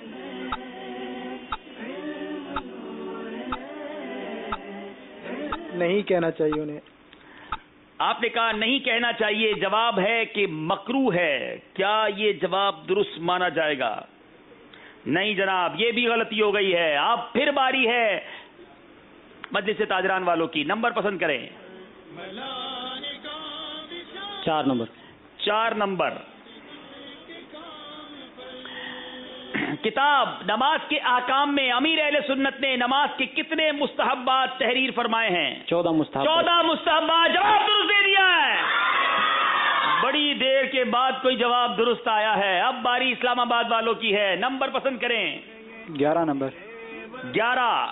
نہیں کہنا چاہیے انہیں. آپ نے کہا نہیں کہنا چاہیے. جواب ہے کہ مکروہ ہے. کیا یہ جواب درست مانا جائے گا؟ نہیں جناب, یہ بھی غلطی ہو گئی ہے. آپ پھر باری ہے مجلس تاجران والوں کی. نمبر پسند کریں. 4 نمبر. کتاب نماز کے احکام میں امیر اہل سنت نے نماز کے کتنے مستحبات تحریر فرمائے ہیں؟ 14 مستحبات. جواب درست دے دیا ہے. بڑی دیر کے بعد کوئی جواب درست آیا ہے. اب باری اسلام آباد والوں کی ہے. نمبر پسند کریں. 11 نمبر. 11.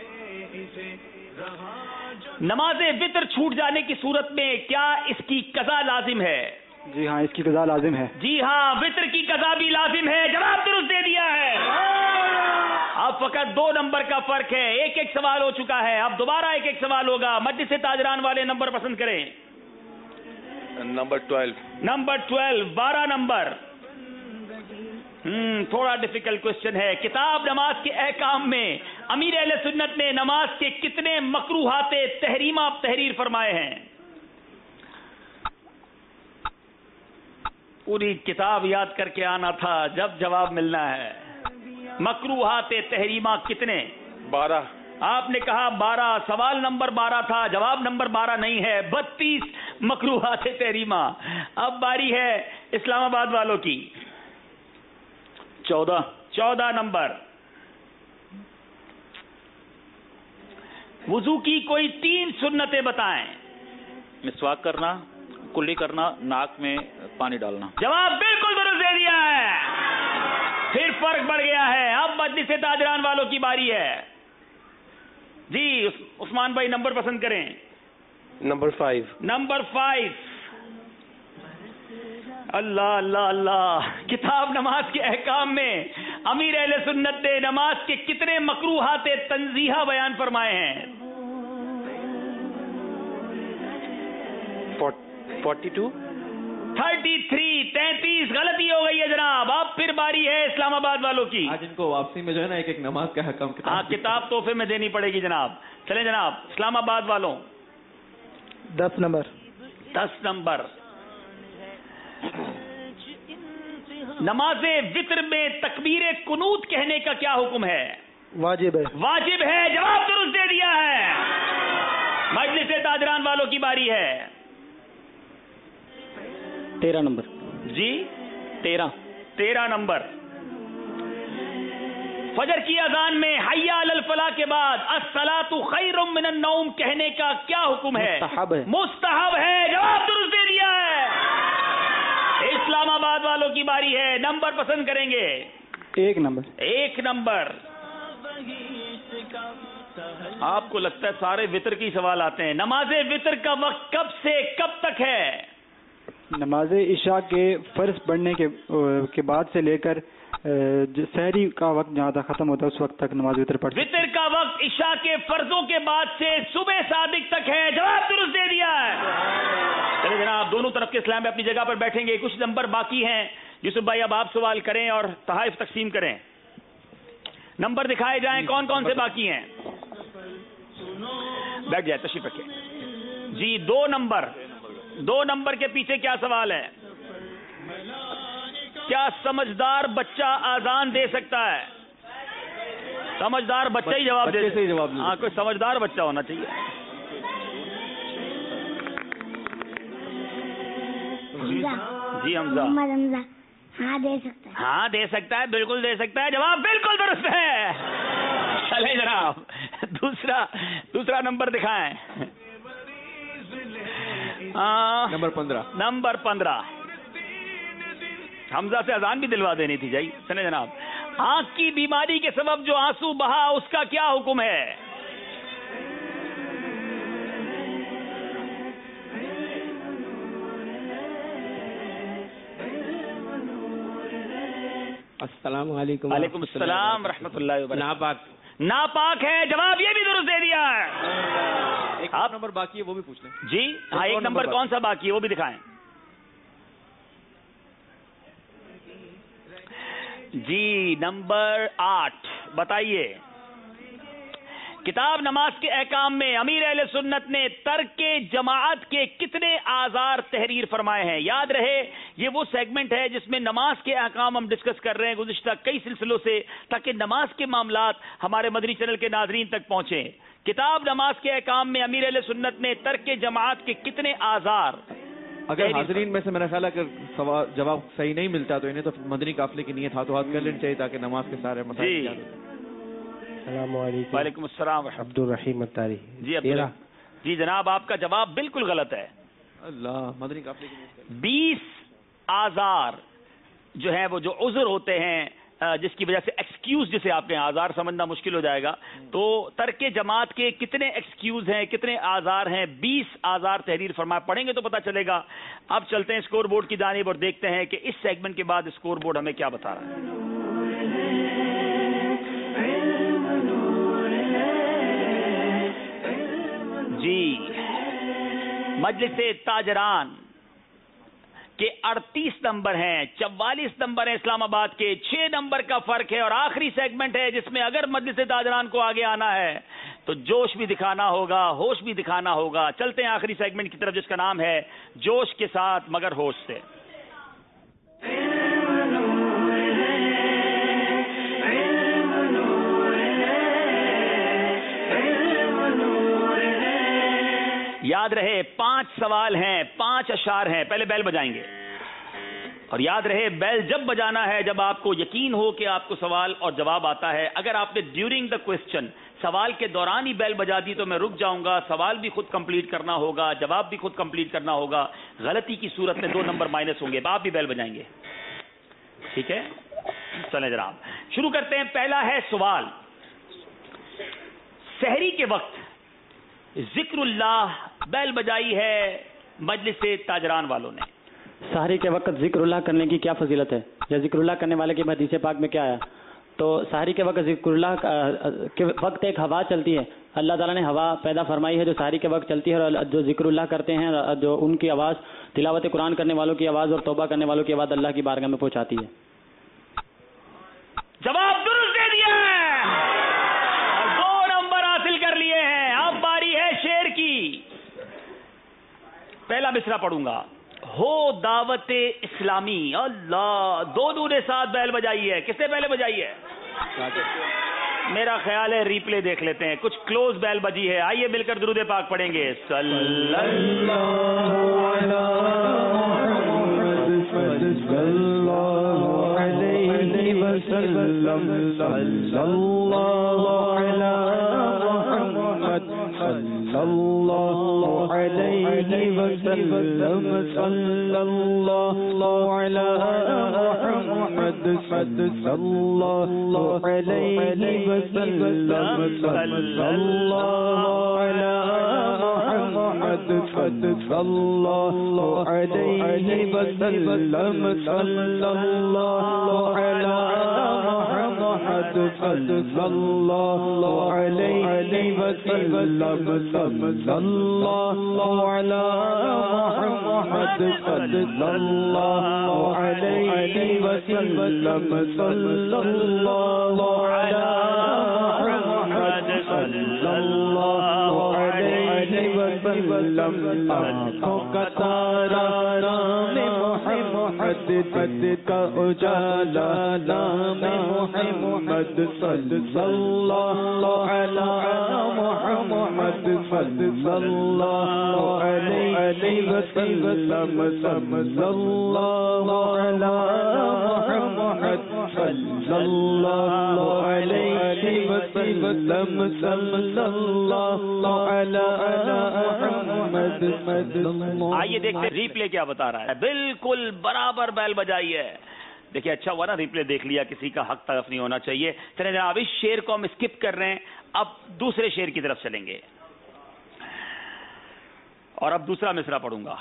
نماز وتر چھوٹ جانے کی صورت میں کیا اس کی قضا لازم ہے؟ جی ہاں, اس کی قضا لازم ہے. جی ہاں, وتر کی قضا بھی لازم ہے. جواب درست دے دیا ہے. اب فقط 2 نمبر کا فرق ہے. ایک سوال ہو چکا ہے. اب دوبارہ ایک سوال ہوگا. مجلس تاجران والے نمبر پسند کریں. نمبر 12. 12 نمبر. تھوڑا ڈیفیکلٹ کوشچن ہے. کتاب نماز کے احکام میں امیر اہل سنت نے نماز کے کتنے مکروہات تحریمہ تحریر فرمائے ہیں؟ پوری کتاب یاد کر کے آنا تھا جب جواب ملنا ہے. مکروہات تحریمہ کتنے؟ 12. آپ نے کہا 12. سوال نمبر 12 تھا, جواب نمبر 12 نہیں ہے. 32 مکروہات تحریمہ. اب باری ہے اسلام آباد والوں کی. 14 نمبر. وضو کی کوئی 3 سنتیں بتائیں. مسواک کرنا, کلی کرنا, ناک میں پانی ڈالنا. جواب بالکل درست دے دیا ہے. پھر فرق بڑھ گیا ہے. اب مجلس تاجران والوں کی باری ہے. جی عثمان بھائی نمبر پسند کریں. نمبر 5. اللہ اللہ اللہ. کتاب نماز کے احکام میں امیر اہل سنت نے نماز کے کتنے مکروہات تنزیہہ بیان فرمائے ہیں؟ 42. 33. غلطی ہو گئی ہے جناب. اب پھر باری ہے اسلام آباد والوں کی. آج ان کو واپسی میں جو ہے نا ایک نماز کا حکم کتاب تحفے میں دینی پڑے گی جناب. چلیں جناب اسلام آباد والوں. 10 نمبر. نماز وتر میں تکبیر قنوت کہنے کا کیا حکم ہے؟ واجب ہے. جواب درست دے دیا ہے. مجلس تاجران والوں کی باری ہے. 13 نمبر. جی 13 نمبر. فجر کی اذان میں حی علی الفلاح کے بعد الصلاۃ خیر من النوم کہنے کا کیا حکم ہے؟ مستحب ہے. جواب درست دے دیا ہے. اسلام آباد والوں کی باری ہے. نمبر پسند کریں گے. 1 نمبر. آپ کو لگتا ہے سارے وتر کی سوال آتے ہیں. نماز وتر کا وقت کب سے کب تک ہے؟ نماز عشاء کے فرض پڑھنے کے بعد سے لے کر سحری کا وقت جہاں تک ختم ہوتا ہے اس وقت تک نماز وتر پڑھ. وتر کا وقت عشاء کے فرضوں کے بعد سے صبح صادق تک ہے. جواب درست دے دیا ہے. چلے جناب دونوں طرف کے اسلام میں اپنی جگہ پر بیٹھیں گے. کچھ نمبر باقی ہیں. یوسف بھائی اب آپ سوال کریں اور تحائف تقسیم کریں. نمبر دکھائے جائیں کون کون سے باقی ہیں. بیٹھ جائے تشریف رکھیں. جی 2 نمبر. 2 نمبر کے پیچھے کیا سوال ہے؟ کیا سمجھدار بچہ آزان دے سکتا ہے؟ سمجھدار بچہ ہی جواب دے سکتا ہے. ہاں کوئی سمجھدار بچہ ہونا چاہیے. جی حمزہ. हाँ दे सकता है। हाँ दे सकता है, बिल्कुल दे सकता है। जवाब बिल्कुल दुरुस्त है। चले जनाब, दूसरा नंबर दिखाएं। नंबर 15। हमजा से अजान भी दिलवा देनी थी जाई। चले जनाब, आंख की बीमारी के सबब जो आंसू बहा उसका क्या हुक्म है? अस्सलाम वालेकुम। वालेकुम अस्सलाम रहमतुल्लाहि व बरकातहू। नापाक है। जवाब ये भी दुरुस्त दे दिया है। एक नंबर बाकी है, वो भी पूछ लें जी। हाँ, एक नंबर कौन सा बाकी है वो भी दिखाएं जी। नंबर 8 बताइए। किताब नमाज के अहकाम में अमीर अहले सुन्नत ने तर्के जमाअत के कितने आज़ार तहरीर फरमाए हैं? याद रहे, ये वो सेगमेंट है जिसमें नमाज के अहकाम हम डिस्कस कर रहे हैं गुज़िश्ता कई सिलसिलों से, ताकि नमाज के मामलात हमारे मदनी चैनल के नाज़रीन तक पहुंचे। किताब नमाज के अहकाम में अमीर अहले सुन्नत ने तर्के जमाअत के कितने आज़ार? अगर हाजरीन में से मेरा ख्याल है अगर जवाब सही नहीं मिलता तो इन्हें तो मदनी काफिले की नियत हाथों हाथ कर लेनी चाहिए ताकि नमाज के सारे मसाइल याद हो। वालेकुम अस्सलाम। अब्दुल रहीम अत्तारी। जी जनाब, आपका जवाब बिल्कुल गलत है। अल्लाह, मदनी काफिले की 20 आज़ार जो है वो जो उज़र होते हैं, जिसकी वजह से एक्सक्यूज, जिसे आपने आज़ार समझना मुश्किल हो जाएगा, तो तर्के जमात के कितने एक्सक्यूज हैं, कितने आज़ार हैं? 20 आज़ार तहरीर फरमाए। पढ़ेंगे तो पता चलेगा। अब चलते हैं स्कोर बोर्ड की जानिब और देखते हैं कि इस सेगमेंट के बाद स्कोर बोर्ड हमें क्या बता रहा है। जी, मजलिसे ताजरान के 38 नंबर हैं, 44 नंबर है इस्लामाबाद के, 6 नंबर का फर्क है। और आखिरी सेगमेंट है जिसमें अगर मजलिसे ताजरान को आगे आना है तो जोश भी दिखाना होगा, होश भी दिखाना होगा। चलते हैं आखिरी सेगमेंट की तरफ जिसका नाम है जोश के साथ मगर होश से। याद रहे 5 सवाल हैं, 5 अशार हैं। पहले बेल बजाएंगे और याद रहे बेल जब बजाना है जब आपको यकीन हो कि आपको सवाल और जवाब आता है। अगर आपने ड्यूरिंग द क्वेश्चन सवाल के दौरान ही बेल बजा दी तो मैं रुक जाऊंगा। सवाल भी खुद कंप्लीट करना होगा, जवाब भी खुद कंप्लीट करना होगा। गलती की सूरत में 2 नंबर माइनस होंगे। आप भी बेल बजाएंगे, ठीक है? चलें जनाब, शुरू करते हैं। पहला है सवाल, सहरी के वक्त जिक्रुल्लाह बैल बजाई है मजलिसे ताजरान वालों ने। सहरी के वक्त जिक्रुल्लाह करने की क्या फजीलत है, या जिक्रुल्लाह करने वाले के हदीस पाक में क्या आया? तो सहरी के वक्त जिक्रुल्लाह के वक्त एक हवा चलती है, अल्लाह ताला ने हवा पैदा फरमाई है जो सहरी के वक्त चलती है, और जो जिक्रुल्लाह करते हैं, जो उनकी आवाज़ तिलावत कुरान करने वालों की आवाज़ और तौबा करने वालों की आवाज़ अल्लाह की बारगाह में पहुंचाती है। जवाब दुरुस्त दे दिया है और 2 नंबर हासिल कर लिए हैं। अब बारी है शेर की। पहला मिसरा पढ़ूंगा, हो दावत इस्लामी। अल्लाह, 2 दूने साथ बैल बजाई है। किसने पहले बजाई है? मेरा ख्याल है रिप्ले देख लेते हैं, कुछ क्लोज बैल बजी है। आइए मिलकर दुरूद पाक पढ़ेंगे। सल्लल्लाहु अलैहि वसल्लम, सल्लल्लाहु अला मुहम्मद, सल्लल्लाहु अलैहि वसल्लम, सल्लल्लाहु अला मुहम्मद, सल्लल्लाहु अलैहि वसल्लम, सल्लल्लाहु अला मुहम्मद, सल्लल्लाहु अलैहि वसल्लम, सल्लल्लाहु अला मुहम्मद, सल्लल्लाहु अलैहि वसल्लम, सल्लल्लाहु अला मुहम्मद, सल्लल्लाहु अलैहि वसल्लम, सल्लल्लाहु अला मुहम्मद, सल्लल्लाहु अलैहि वसल्लम। आँखों का तारा नाम मोहम्मद, का उजाला नाम मोहम्मद, सल्लल्लाहु अला मुहम्मद, सल्लल्लाहु अलैहि वसल्लम, सल्लल्लाहु अला صلی اللہ علیہ وسلم صلی اللہ علی محمد. آئیے دیکھتے ہیں ری پلے کیا بتا رہا ہے. بالکل برابر بیل بجائی ہے. دیکھیے اچھا ہوا نا ری پلے دیکھ لیا, کسی کا حق تلف نہیں ہونا چاہیے. چلیں جناب اس شعر کو ہم اسکپ کر رہے ہیں, اب دوسرے شعر کی طرف چلیں گے اور اب دوسرا مصرع پڑھوں گا.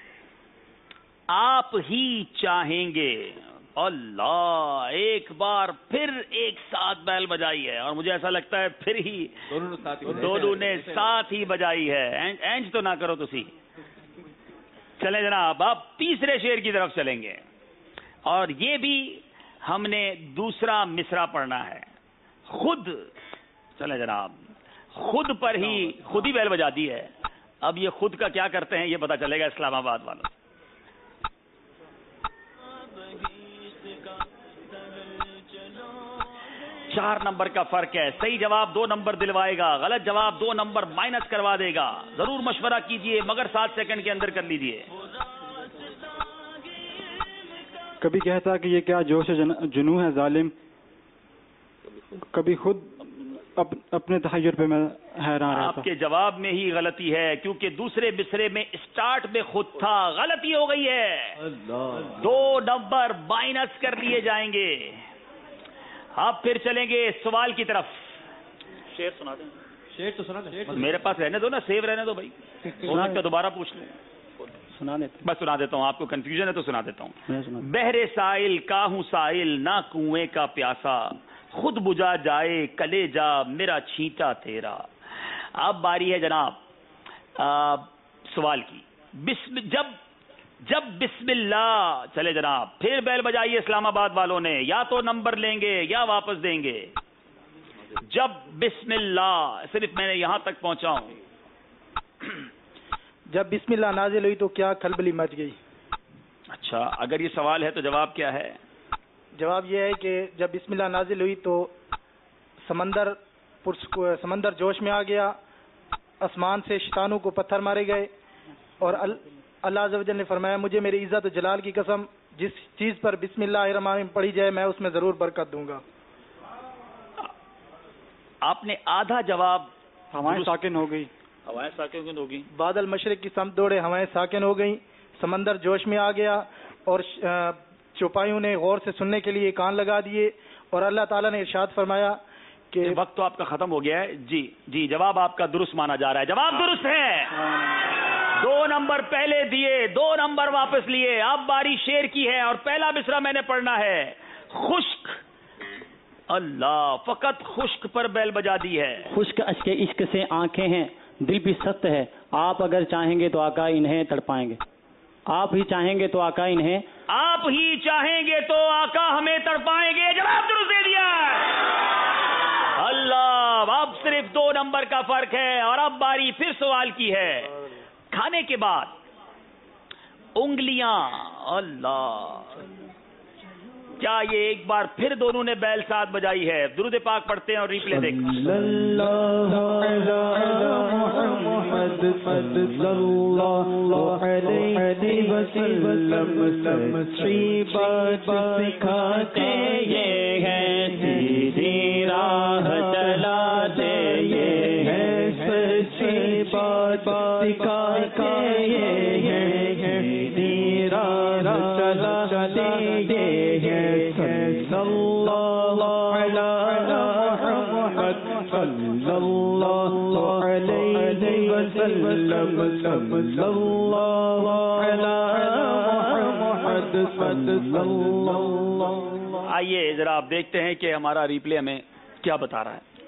آپ ہی چاہیں گے, اللہ, ایک بار پھر ایک ساتھ بیل بجائی ہے اور مجھے ایسا لگتا ہے پھر ہی دونوں نے ساتھ ہی بجائی ہے. اینج تو نہ کرو تسی. چلیں جناب اب تیسرے شعر کی طرف چلیں گے اور یہ بھی ہم نے دوسرا مصرع پڑھنا ہے. خود, چلیں جناب, خود پر ہی خود ہی بیل بجا دی ہے. اب یہ خود کا کیا کرتے ہیں یہ پتا چلے گا اسلام آباد والوں. 4 نمبر کا فرق ہے. صحیح جواب 2 نمبر دلوائے گا, غلط جواب 2 نمبر مائنس کروا دے گا. ضرور مشورہ کیجئے مگر 7 سیکنڈ کے اندر کر لیجئے. کبھی کہتا کہ یہ کیا جوش جنوں ہے ظالم, کبھی خود اپنے تحیر پہ میں حیران رہتا. آپ کے جواب میں ہی غلطی ہے کیونکہ دوسرے مصرے میں اسٹارٹ میں خود تھا, غلطی ہو گئی ہے. 2 نمبر مائنس کر لیے جائیں گے. آپ پھر چلیں گے سوال کی طرف. شعر سنا دیں. شعر تو سنا دیں. میرے پاس رہنے دو نا, سیو رہنے دو بھائی, ہو سکتا دوبارہ پوچھ لیں. بس سنا دیتا ہوں, آپ کو کنفیوژن ہے تو سنا دیتا ہوں. بحر سائل کا ہوں سائل نہ کنویں کا پیاسا, خود بجھا جائے کلے جا میرا چھینٹا تیرا. اب باری ہے جناب سوال کی. جب بسم اللہ, چلے جناب پھر بیل بجائیے اسلام آباد والوں نے, یا تو نمبر لیں گے یا واپس دیں گے. جب بسم اللہ, صرف میں نے یہاں تک پہنچا ہوں. جب بسم اللہ نازل ہوئی تو کیا کھلبلی مچ گئی. اچھا اگر یہ سوال ہے تو جواب کیا ہے؟ جواب یہ ہے کہ جب بسم اللہ نازل ہوئی تو سمندر جوش میں آ گیا, آسمان سے شیطانوں کو پتھر مارے گئے اور اللہ عز و جل نے فرمایا مجھے میری عزت و جلال کی قسم جس چیز پر بسم اللہ الرحمن الرحیم پڑھی جائے میں اس میں ضرور برکت دوں گا. آپ نے آدھا جواب ہوائیں ساکن ہو گئی. ہوائیں ساکن ہو گئی. بادل مشرق کی سمت دوڑے, ہوائیں ساکن ہو گئیں, سمندر جوش میں آ گیا اور چوپایوں نے غور سے سننے کے لیے کان لگا دیے اور اللہ تعالیٰ نے ارشاد فرمایا کہ وقت تو آپ کا ختم ہو گیا ہے. جی جواب آپ کا درست مانا جا رہا ہے. جواب درست ہے. 2 نمبر پہلے دیے, 2 نمبر واپس لیے. اب باری شیر کی ہے اور پہلا مصرع میں نے پڑھنا ہے. خشک, اللہ, فقط خشک پر بیل بجا دی ہے. خشک اشک عشق سے آنکھیں ہیں, دل بھی سخت ہے, آپ اگر چاہیں گے تو آقا انہیں تڑپائیں گے. آپ ہی چاہیں گے تو آقا انہیں, آپ ہی چاہیں گے تو آقا ہمیں تڑپائیں گے. جواب درست دے دیا. اللہ, اب صرف 2 نمبر کا فرق ہے اور اب باری پھر سوال کی ہے. کھانے کے بعد انگلیاں, اللہ, کیا یہ ایک بار پھر دونوں نے بیل ساتھ بجائی ہے؟ درود پاک پڑھتے ہیں اور ریپلے دیکھتے ہیں. سکھاتے یہ ہے سیدھی راہ چلاتے یہ ہے سچی بات سکھاتے یہ ہے سیدھی راہ چلاتے یہ ہے صلی اللہ علی محمد صلی اللہ علیہ وسلم صلی اللہ علی محمد صلی اللہ. آئیے ذرا آپ دیکھتے ہیں کہ ہمارا ریپلے ہمیں کیا بتا رہا ہے.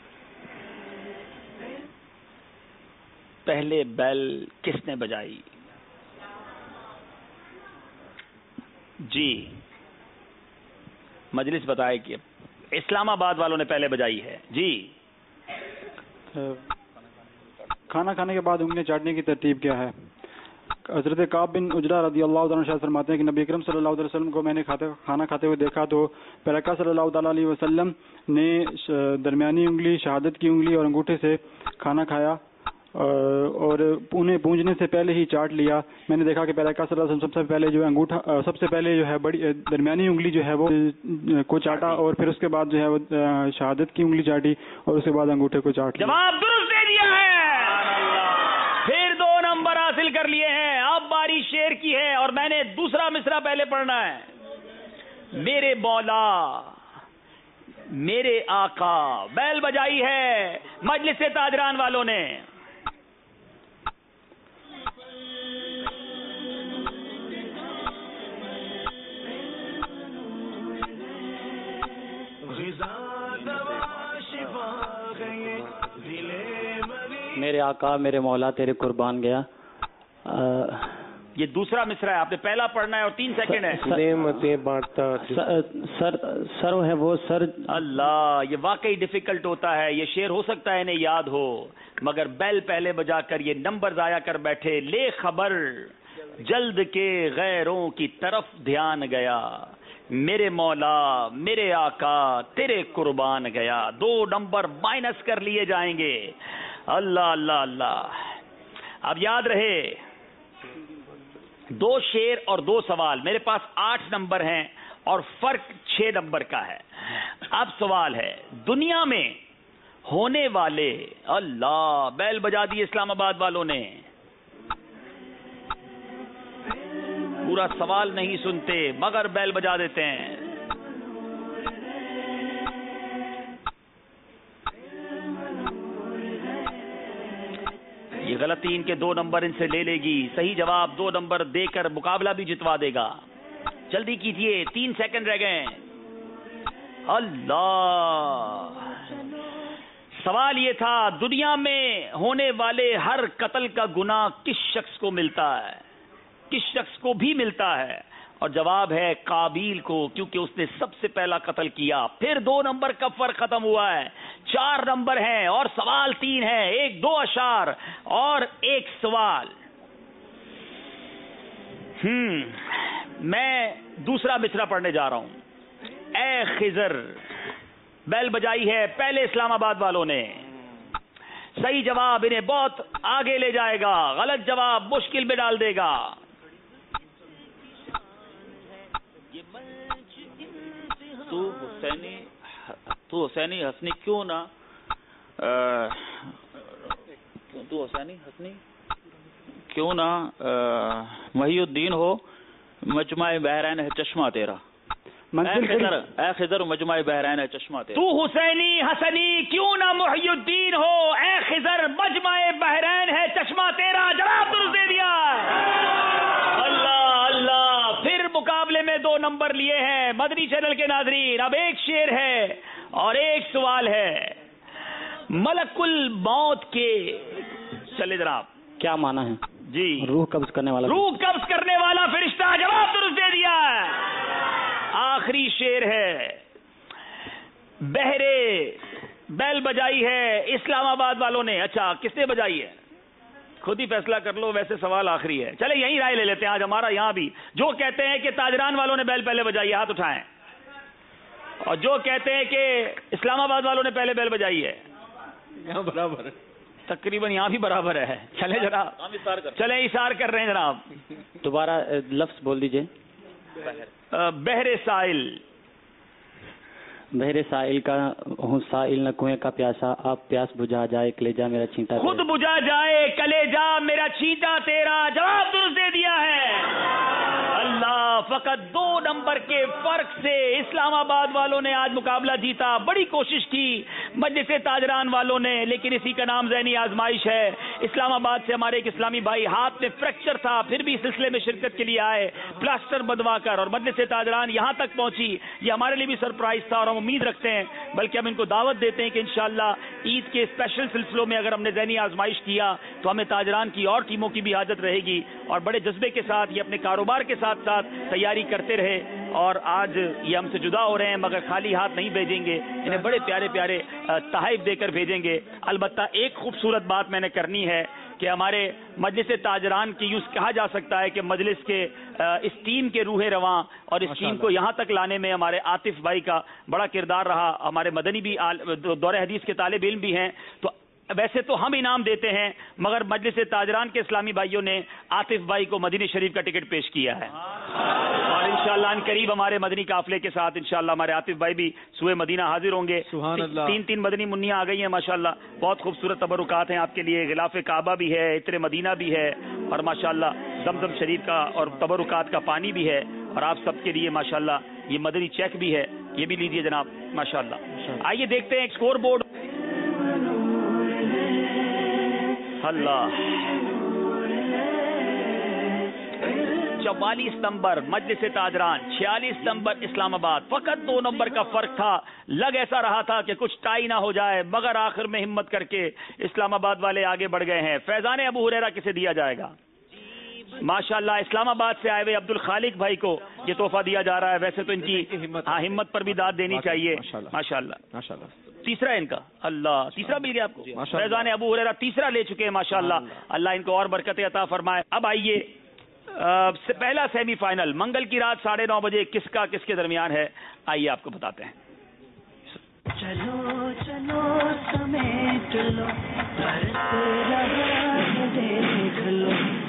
پہلے بیل کس نے بجائی؟ جی مجلس بتائے کہ اسلام آباد والوں نے پہلے بجائی ہے. جی کھانا کھانے کے بعد انگلیاں چاٹنے کی ترتیب کیا ہے؟ حضرت کعب بن عجرہ رضی اللہ عنہ شاہ فرماتے ہیں کہ نبی اکرم صلی اللہ علیہ وسلم کو میں نے کھانا کھاتے ہوئے دیکھا تو پیرکا صلی اللہ تعالیٰ علیہ وسلم نے درمیانی انگلی, شہادت کی انگلی اور انگوٹھے سے کھانا کھایا اور انہیں پونجنے سے پہلے ہی چاٹ لیا. میں نے دیکھا کہ پیارے آقا صلی اللہ علیہ وسلم سب سے پہلے جو ہے انگوٹھا سب سے پہلے جو ہے بڑی درمیانی انگلی جو ہے وہ کو چاٹا اور پھر اس کے بعد جو ہے وہ شہادت کی انگلی چاٹی اور اس کے بعد انگوٹھے کو چاٹ لیا. جواب درست دے دیا ہے. پھر 2 نمبر حاصل کر لیے ہیں. اب باری شیر کی ہے اور میں نے دوسرا مصرع پہلے پڑھنا ہے. میرے مولا میرے آقا. بیل بجائی ہے مجلس تاجران والوں نے. میرے آقا میرے مولا تیرے قربان گیا. یہ دوسرا مصرع ہے, آپ نے پہلا پڑھنا ہے اور 3 سیکنڈ ہے. سر ہے وہ سر. اللہ, یہ واقعی ڈیفیکلٹ ہوتا ہے. یہ شعر ہو سکتا ہے انہیں یاد ہو مگر بیل پہلے بجا کر یہ نمبر ضائع کر بیٹھے. لے خبر جلد کے غیروں کی طرف دھیان گیا. میرے مولا میرے آقا تیرے قربان گیا. 2 نمبر مائنس کر لیے جائیں گے. اللہ اللہ اللہ. اب یاد رہے 2 شعر اور 2 سوال. میرے پاس 8 نمبر ہیں اور فرق 6 نمبر کا ہے. اب سوال ہے دنیا میں ہونے والے. اللہ, بیل بجا دی اسلام آباد والوں نے. پورا سوال نہیں سنتے مگر بیل بجا دیتے ہیں. یہ غلطی ان کے 2 نمبر ان سے لے لے گی. صحیح جواب 2 نمبر دے کر مقابلہ بھی جتوا دے گا. جلدی کیجئے 3 سیکنڈ رہ گئے. اللہ, سوال یہ تھا دنیا میں ہونے والے ہر قتل کا گناہ کس شخص کو ملتا ہے, کس شخص کو بھی ملتا ہے. اور جواب ہے قابیل کو, کیونکہ اس نے سب سے پہلا قتل کیا. پھر 2 نمبر کا فرق ختم ہوا ہے. 4 نمبر ہیں اور سوال 3 ہے. 1 2 اشعار اور 1 سوال. میں دوسرا مصرع پڑھنے جا رہا ہوں. اے خضر. بیل بجائی ہے پہلے اسلام آباد والوں نے. صحیح جواب انہیں بہت آگے لے جائے گا, غلط جواب مشکل میں ڈال دے گا. تو حسینی حسنی کیوں نہ محی الدین ہو مجمع بحرین ہے چشمہ تیرا. اے خضر مجمع بحرین ہے چشمہ تیرا. تو حسینی حسنی کیوں نہ محی الدین ہو, اے خضر مجمع بحرین ہے چشمہ تیرا. جواب درست دے دیا. اللہ اللہ. پھر مقابلے میں 2 نمبر لیے ہیں مدنی چینل کے ناظرین. اب 1 شعر ہے اور 1 سوال ہے. ملک الموت کے چلے جناب کیا معنی ہے جی؟ روح قبض کرنے والا. روح قبض کرنے والا فرشتہ. جواب درست دے دیا. آخری شعر ہے. بہرے بیل بجائی ہے اسلام آباد والوں نے. اچھا کس نے بجائی ہے خود ہی فیصلہ کر لو. ویسے سوال آخری ہے. چلے یہیں رائے لے لیتے ہیں آج ہمارا. یہاں بھی جو کہتے ہیں کہ تاجران والوں نے بیل پہلے بجائی ہے ہاتھ اٹھائیں, اور جو کہتے ہیں کہ اسلام آباد والوں نے پہلے بیل بجائی ہے. یہاں برابر ہے, تقریباً یہاں بھی برابر ہے. چلے جناب چلے اشار کر رہے ہیں جناب. دوبارہ لفظ بول دیجئے. بحر سائل. بحر سائل کا ہوں سائل نہ کنویں کا پیاسا. آپ پیاس بجھا جائے کلیجا میرا چھینٹا خود بجھا جائے کلیجا میرا چھینٹا تیرا. جواب درست دے دیا ہے. اللہ, فقط 2 نمبر کے فرق سے اسلام آباد والوں نے آج مقابلہ جیتا. بڑی کوشش کی مجلس تاجران والوں نے, لیکن اسی کا نام ذہنی آزمائش ہے. اسلام آباد سے ہمارے ایک اسلامی بھائی ہاتھ میں فریکچر تھا پھر بھی اس سلسلے میں شرکت کے لیے آئے پلاسٹر بدوا کر, اور مجلس تاجران یہاں تک پہنچی. یہ ہمارے لیے بھی سرپرائز تھا اور ہم امید رکھتے ہیں, بلکہ ہم ان کو دعوت دیتے ہیں کہ انشاءاللہ عید کے اسپیشل سلسلوں میں اگر ہم نے ذہنی آزمائش کیا تو ہمیں تاجران کی اور ٹیموں کی بھی حاجت رہے گی, اور بڑے جذبے کے ساتھ یہ اپنے کاروبار کے ساتھ ساتھ تیاری کرتے رہے. اور آج یہ ہم سے جدا ہو رہے ہیں مگر خالی ہاتھ نہیں بھیجیں گے, انہیں بڑے پیارے پیارے تحائف دے کر بھیجیں گے. البتہ ایک خوبصورت بات میں نے کرنی ہے کہ ہمارے مجلس تاجران کی یوں کہا جا سکتا ہے کہ مجلس کے اس ٹیم کے روح رواں اور اس ٹیم کو یہاں تک لانے میں ہمارے عاطف بھائی کا بڑا کردار رہا. ہمارے مدنی بھی دور حدیث کے طالب علم بھی ہیں, تو ویسے تو ہم انعام دیتے ہیں مگر مجلس تاجران کے اسلامی بھائیوں نے عاطف بھائی کو مدینہ شریف کا ٹکٹ پیش کیا ہے اور انشاءاللہ ان قریب ہمارے مدنی قافلے کے ساتھ انشاءاللہ ہمارے عاطف بھائی بھی سوئے مدینہ حاضر ہوں گے. تین مدنی منیاں آ گئی ہیں ماشاءاللہ. بہت خوبصورت تبرکات ہیں آپ کے لیے. غلاف کعبہ بھی ہے, عطر مدینہ بھی ہے اور ماشاءاللہ زمزم شریف کا اور تبرکات کا پانی بھی ہے اور آپ سب کے لیے ماشاءاللہ یہ مدنی چیک بھی ہے, یہ بھی لیجئے جناب ماشاءاللہ. آئیے دیکھتے ہیں ایک اسکور بورڈ. اللہ 44 نمبر مجلس تاجران, 46 نمبر اسلام آباد. فقط 2 نمبر کا فرق تھا. لگ ایسا رہا تھا کہ کچھ ٹائی نہ ہو جائے مگر آخر میں ہمت کر کے اسلام آباد والے آگے بڑھ گئے ہیں. فیضان ابو ہریرہ کسے دیا جائے گا؟ ماشاءاللہ اسلام آباد سے آئے ہوئے عبد الخالق بھائی کو یہ تحفہ دیا جا رہا ہے. ویسے تو ان کی ہمت پر بھی داد دینی چاہیے ماشاءاللہ. تیسرا ان کا, اللہ تیسرا مل گیا آپ کو. فیضان ابو ہریرہ تیسرا لے چکے ہیں ماشاءاللہ. اللہ ان کو اور برکتیں عطا فرمائے. اب آئیے پہلا سیمی فائنل منگل کی رات 9:30 بجے کس کا کس کے درمیان ہے, آئیے آپ کو بتاتے ہیں. چلو چلو سمیٹ لو دیکھ لو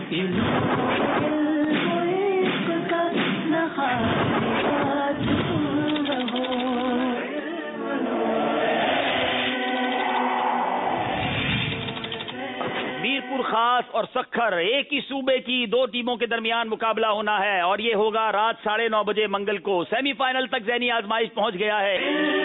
میرپور خاص اور سکھر ایک ہی صوبے کی 2 ٹیموں کے درمیان مقابلہ ہونا ہے اور یہ ہوگا رات 9:30 بجے منگل کو. سیمی فائنل تک ذہنی آزمائش پہنچ گیا ہے.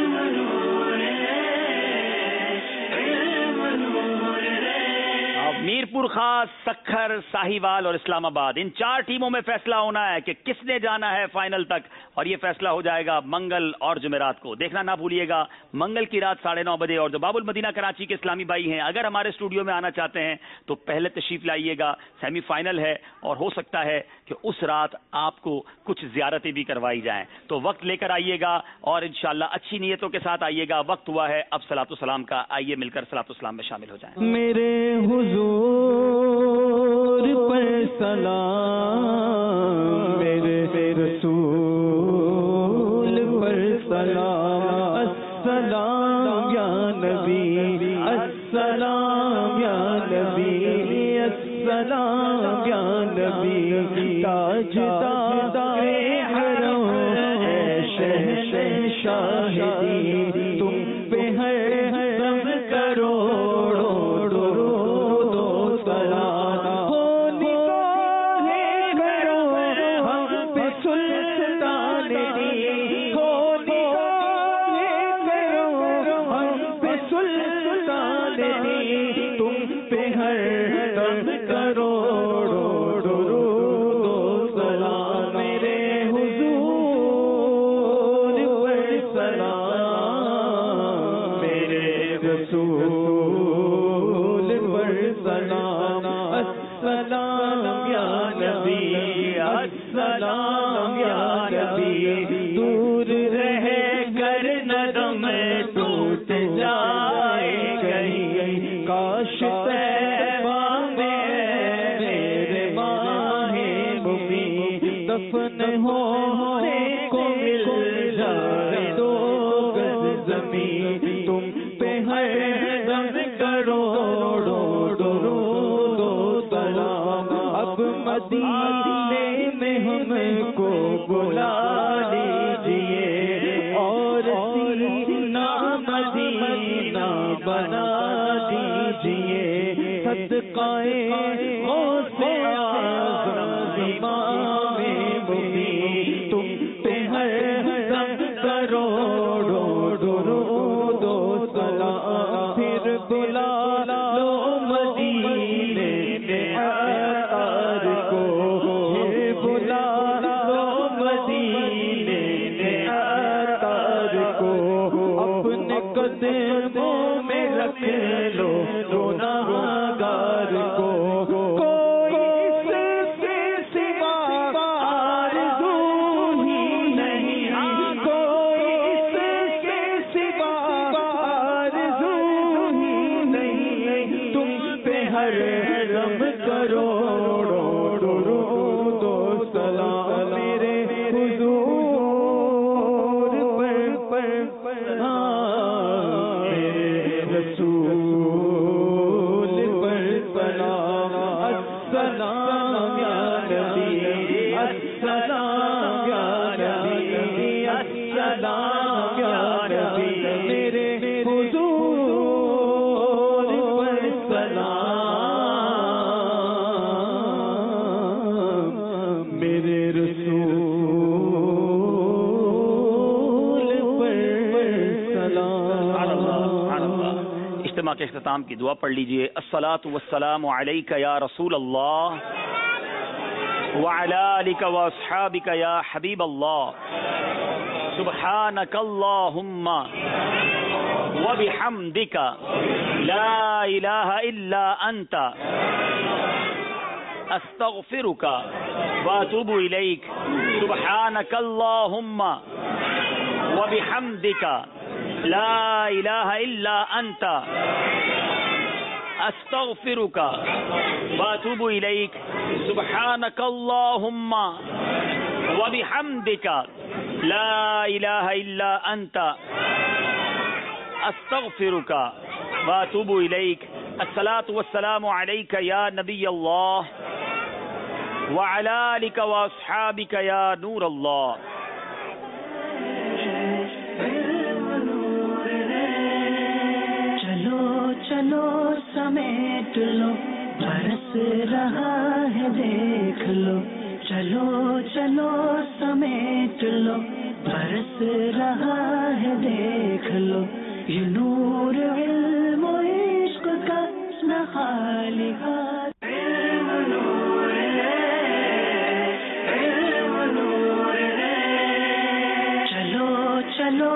میرپور خاص, سکھر, ساہیوال اور اسلام آباد, ان 4 ٹیموں میں فیصلہ ہونا ہے کہ کس نے جانا ہے فائنل تک اور یہ فیصلہ ہو جائے گا منگل اور جمعرات کو. دیکھنا نہ بھولیے گا منگل کی رات 9:30 بجے. اور جو باب المدینہ کراچی کے اسلامی بھائی ہیں اگر ہمارے اسٹوڈیو میں آنا چاہتے ہیں تو پہلے تشریف لائیے گا. سیمی فائنل ہے اور ہو سکتا ہے کہ اس رات آپ کو کچھ زیارتیں بھی کروائی جائیں, تو وقت لے کر آئیے گا اور انشاءاللہ اچھی نیتوں کے ساتھ آئیے گا. وقت ہوا ہے اب صلاۃ السلام کا. آئیے مل کر صلاۃ السلام میں شامل ہو جائیں. میرے حضور پر سلام, میرے رسول پر سلام. السلام یا نبی, السلام یا نبی, السلام یا نبی. تاجدار حرم ہے شہنشاہ دی, تم پہ ہر دم کروڑوں درود و سلام. ہو نگاہ کرو ہم پہ سلطان دی, ہو نگاہ کرو ہم پہ سلطان دی, تم پہ ہر دم کروڑوں درود و سلام. میرے حضور پر سلام, میرے رسول پر سلام. السلام یا نبی, السلام یا نبی. دور رہ کر نہ دم ٹوٹ جائے گئی, کاش طیبہ میں میرے ماہ مبین دفن ہونے کو مل جائے 2 گز زمین. تم پہ ہر دم کروڑوں درود و سلام. اب مدینے میں ہم کو بلا لیجئے اور سینہ مدینہ بنا دیجئے. صدقہ غوث اعظم امام مبین, تم پہ ہر دم کروڑوں درود و سلام. پھر بلا لو مدینے میں عطار کو, پھر بلا لو مدینے میں عطار کو. اپنے قدموں میں رکھ لو گناہگار کو. کوئی اس کے سوا آرزو ہی نہیں, کوئی اس کے سوا آرزو ہی نہیں. تم پہ ہر دم کروڑوں درود و سلام. میرے حضور پر سلام, میرے सलाम या नबी मेरे हुजूर पर सलाम मेरे रसूल पर सलाम। इज्तिमा के इख्तिताम की दुआ पढ़ लीजिए। अस्सलातु वस्सलामु अलैका या रसूल अल्लाह व अला आलिका व अस्हाबिका या हबीब अल्लाह सुब्हानक अल्लाहुम्मा व बिहम्दिका ला इलाहा इल्ला अंता अस्तगफिरुका व अतूबु इलैक सुब्हानक अल्लाहुम्मा व बिहम्दिका ला इलाहा इल्ला अंता अस्तगफिरुका व अतूबु इलैक सुब्हानक अल्लाहुम्मा व बिहम्दिका ला इलाहा इल्ला अंता अस्तगफिरुका व अतूबु इलैक। अस्सलातु वस्सलामु अलैका या नबी अल्लाह व अला आलिका व अस्हाबिका या नूर अल्लाह। चलो समेट लो बरस रहा है देख लो, चलो चलो समेट लो बरस रहा है देख लो, ये नूर इल्म इश्क का न खाली हाथ। चलो चलो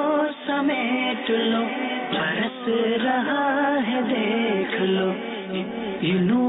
समेट लो बरस रहा है देख लो, ये नूर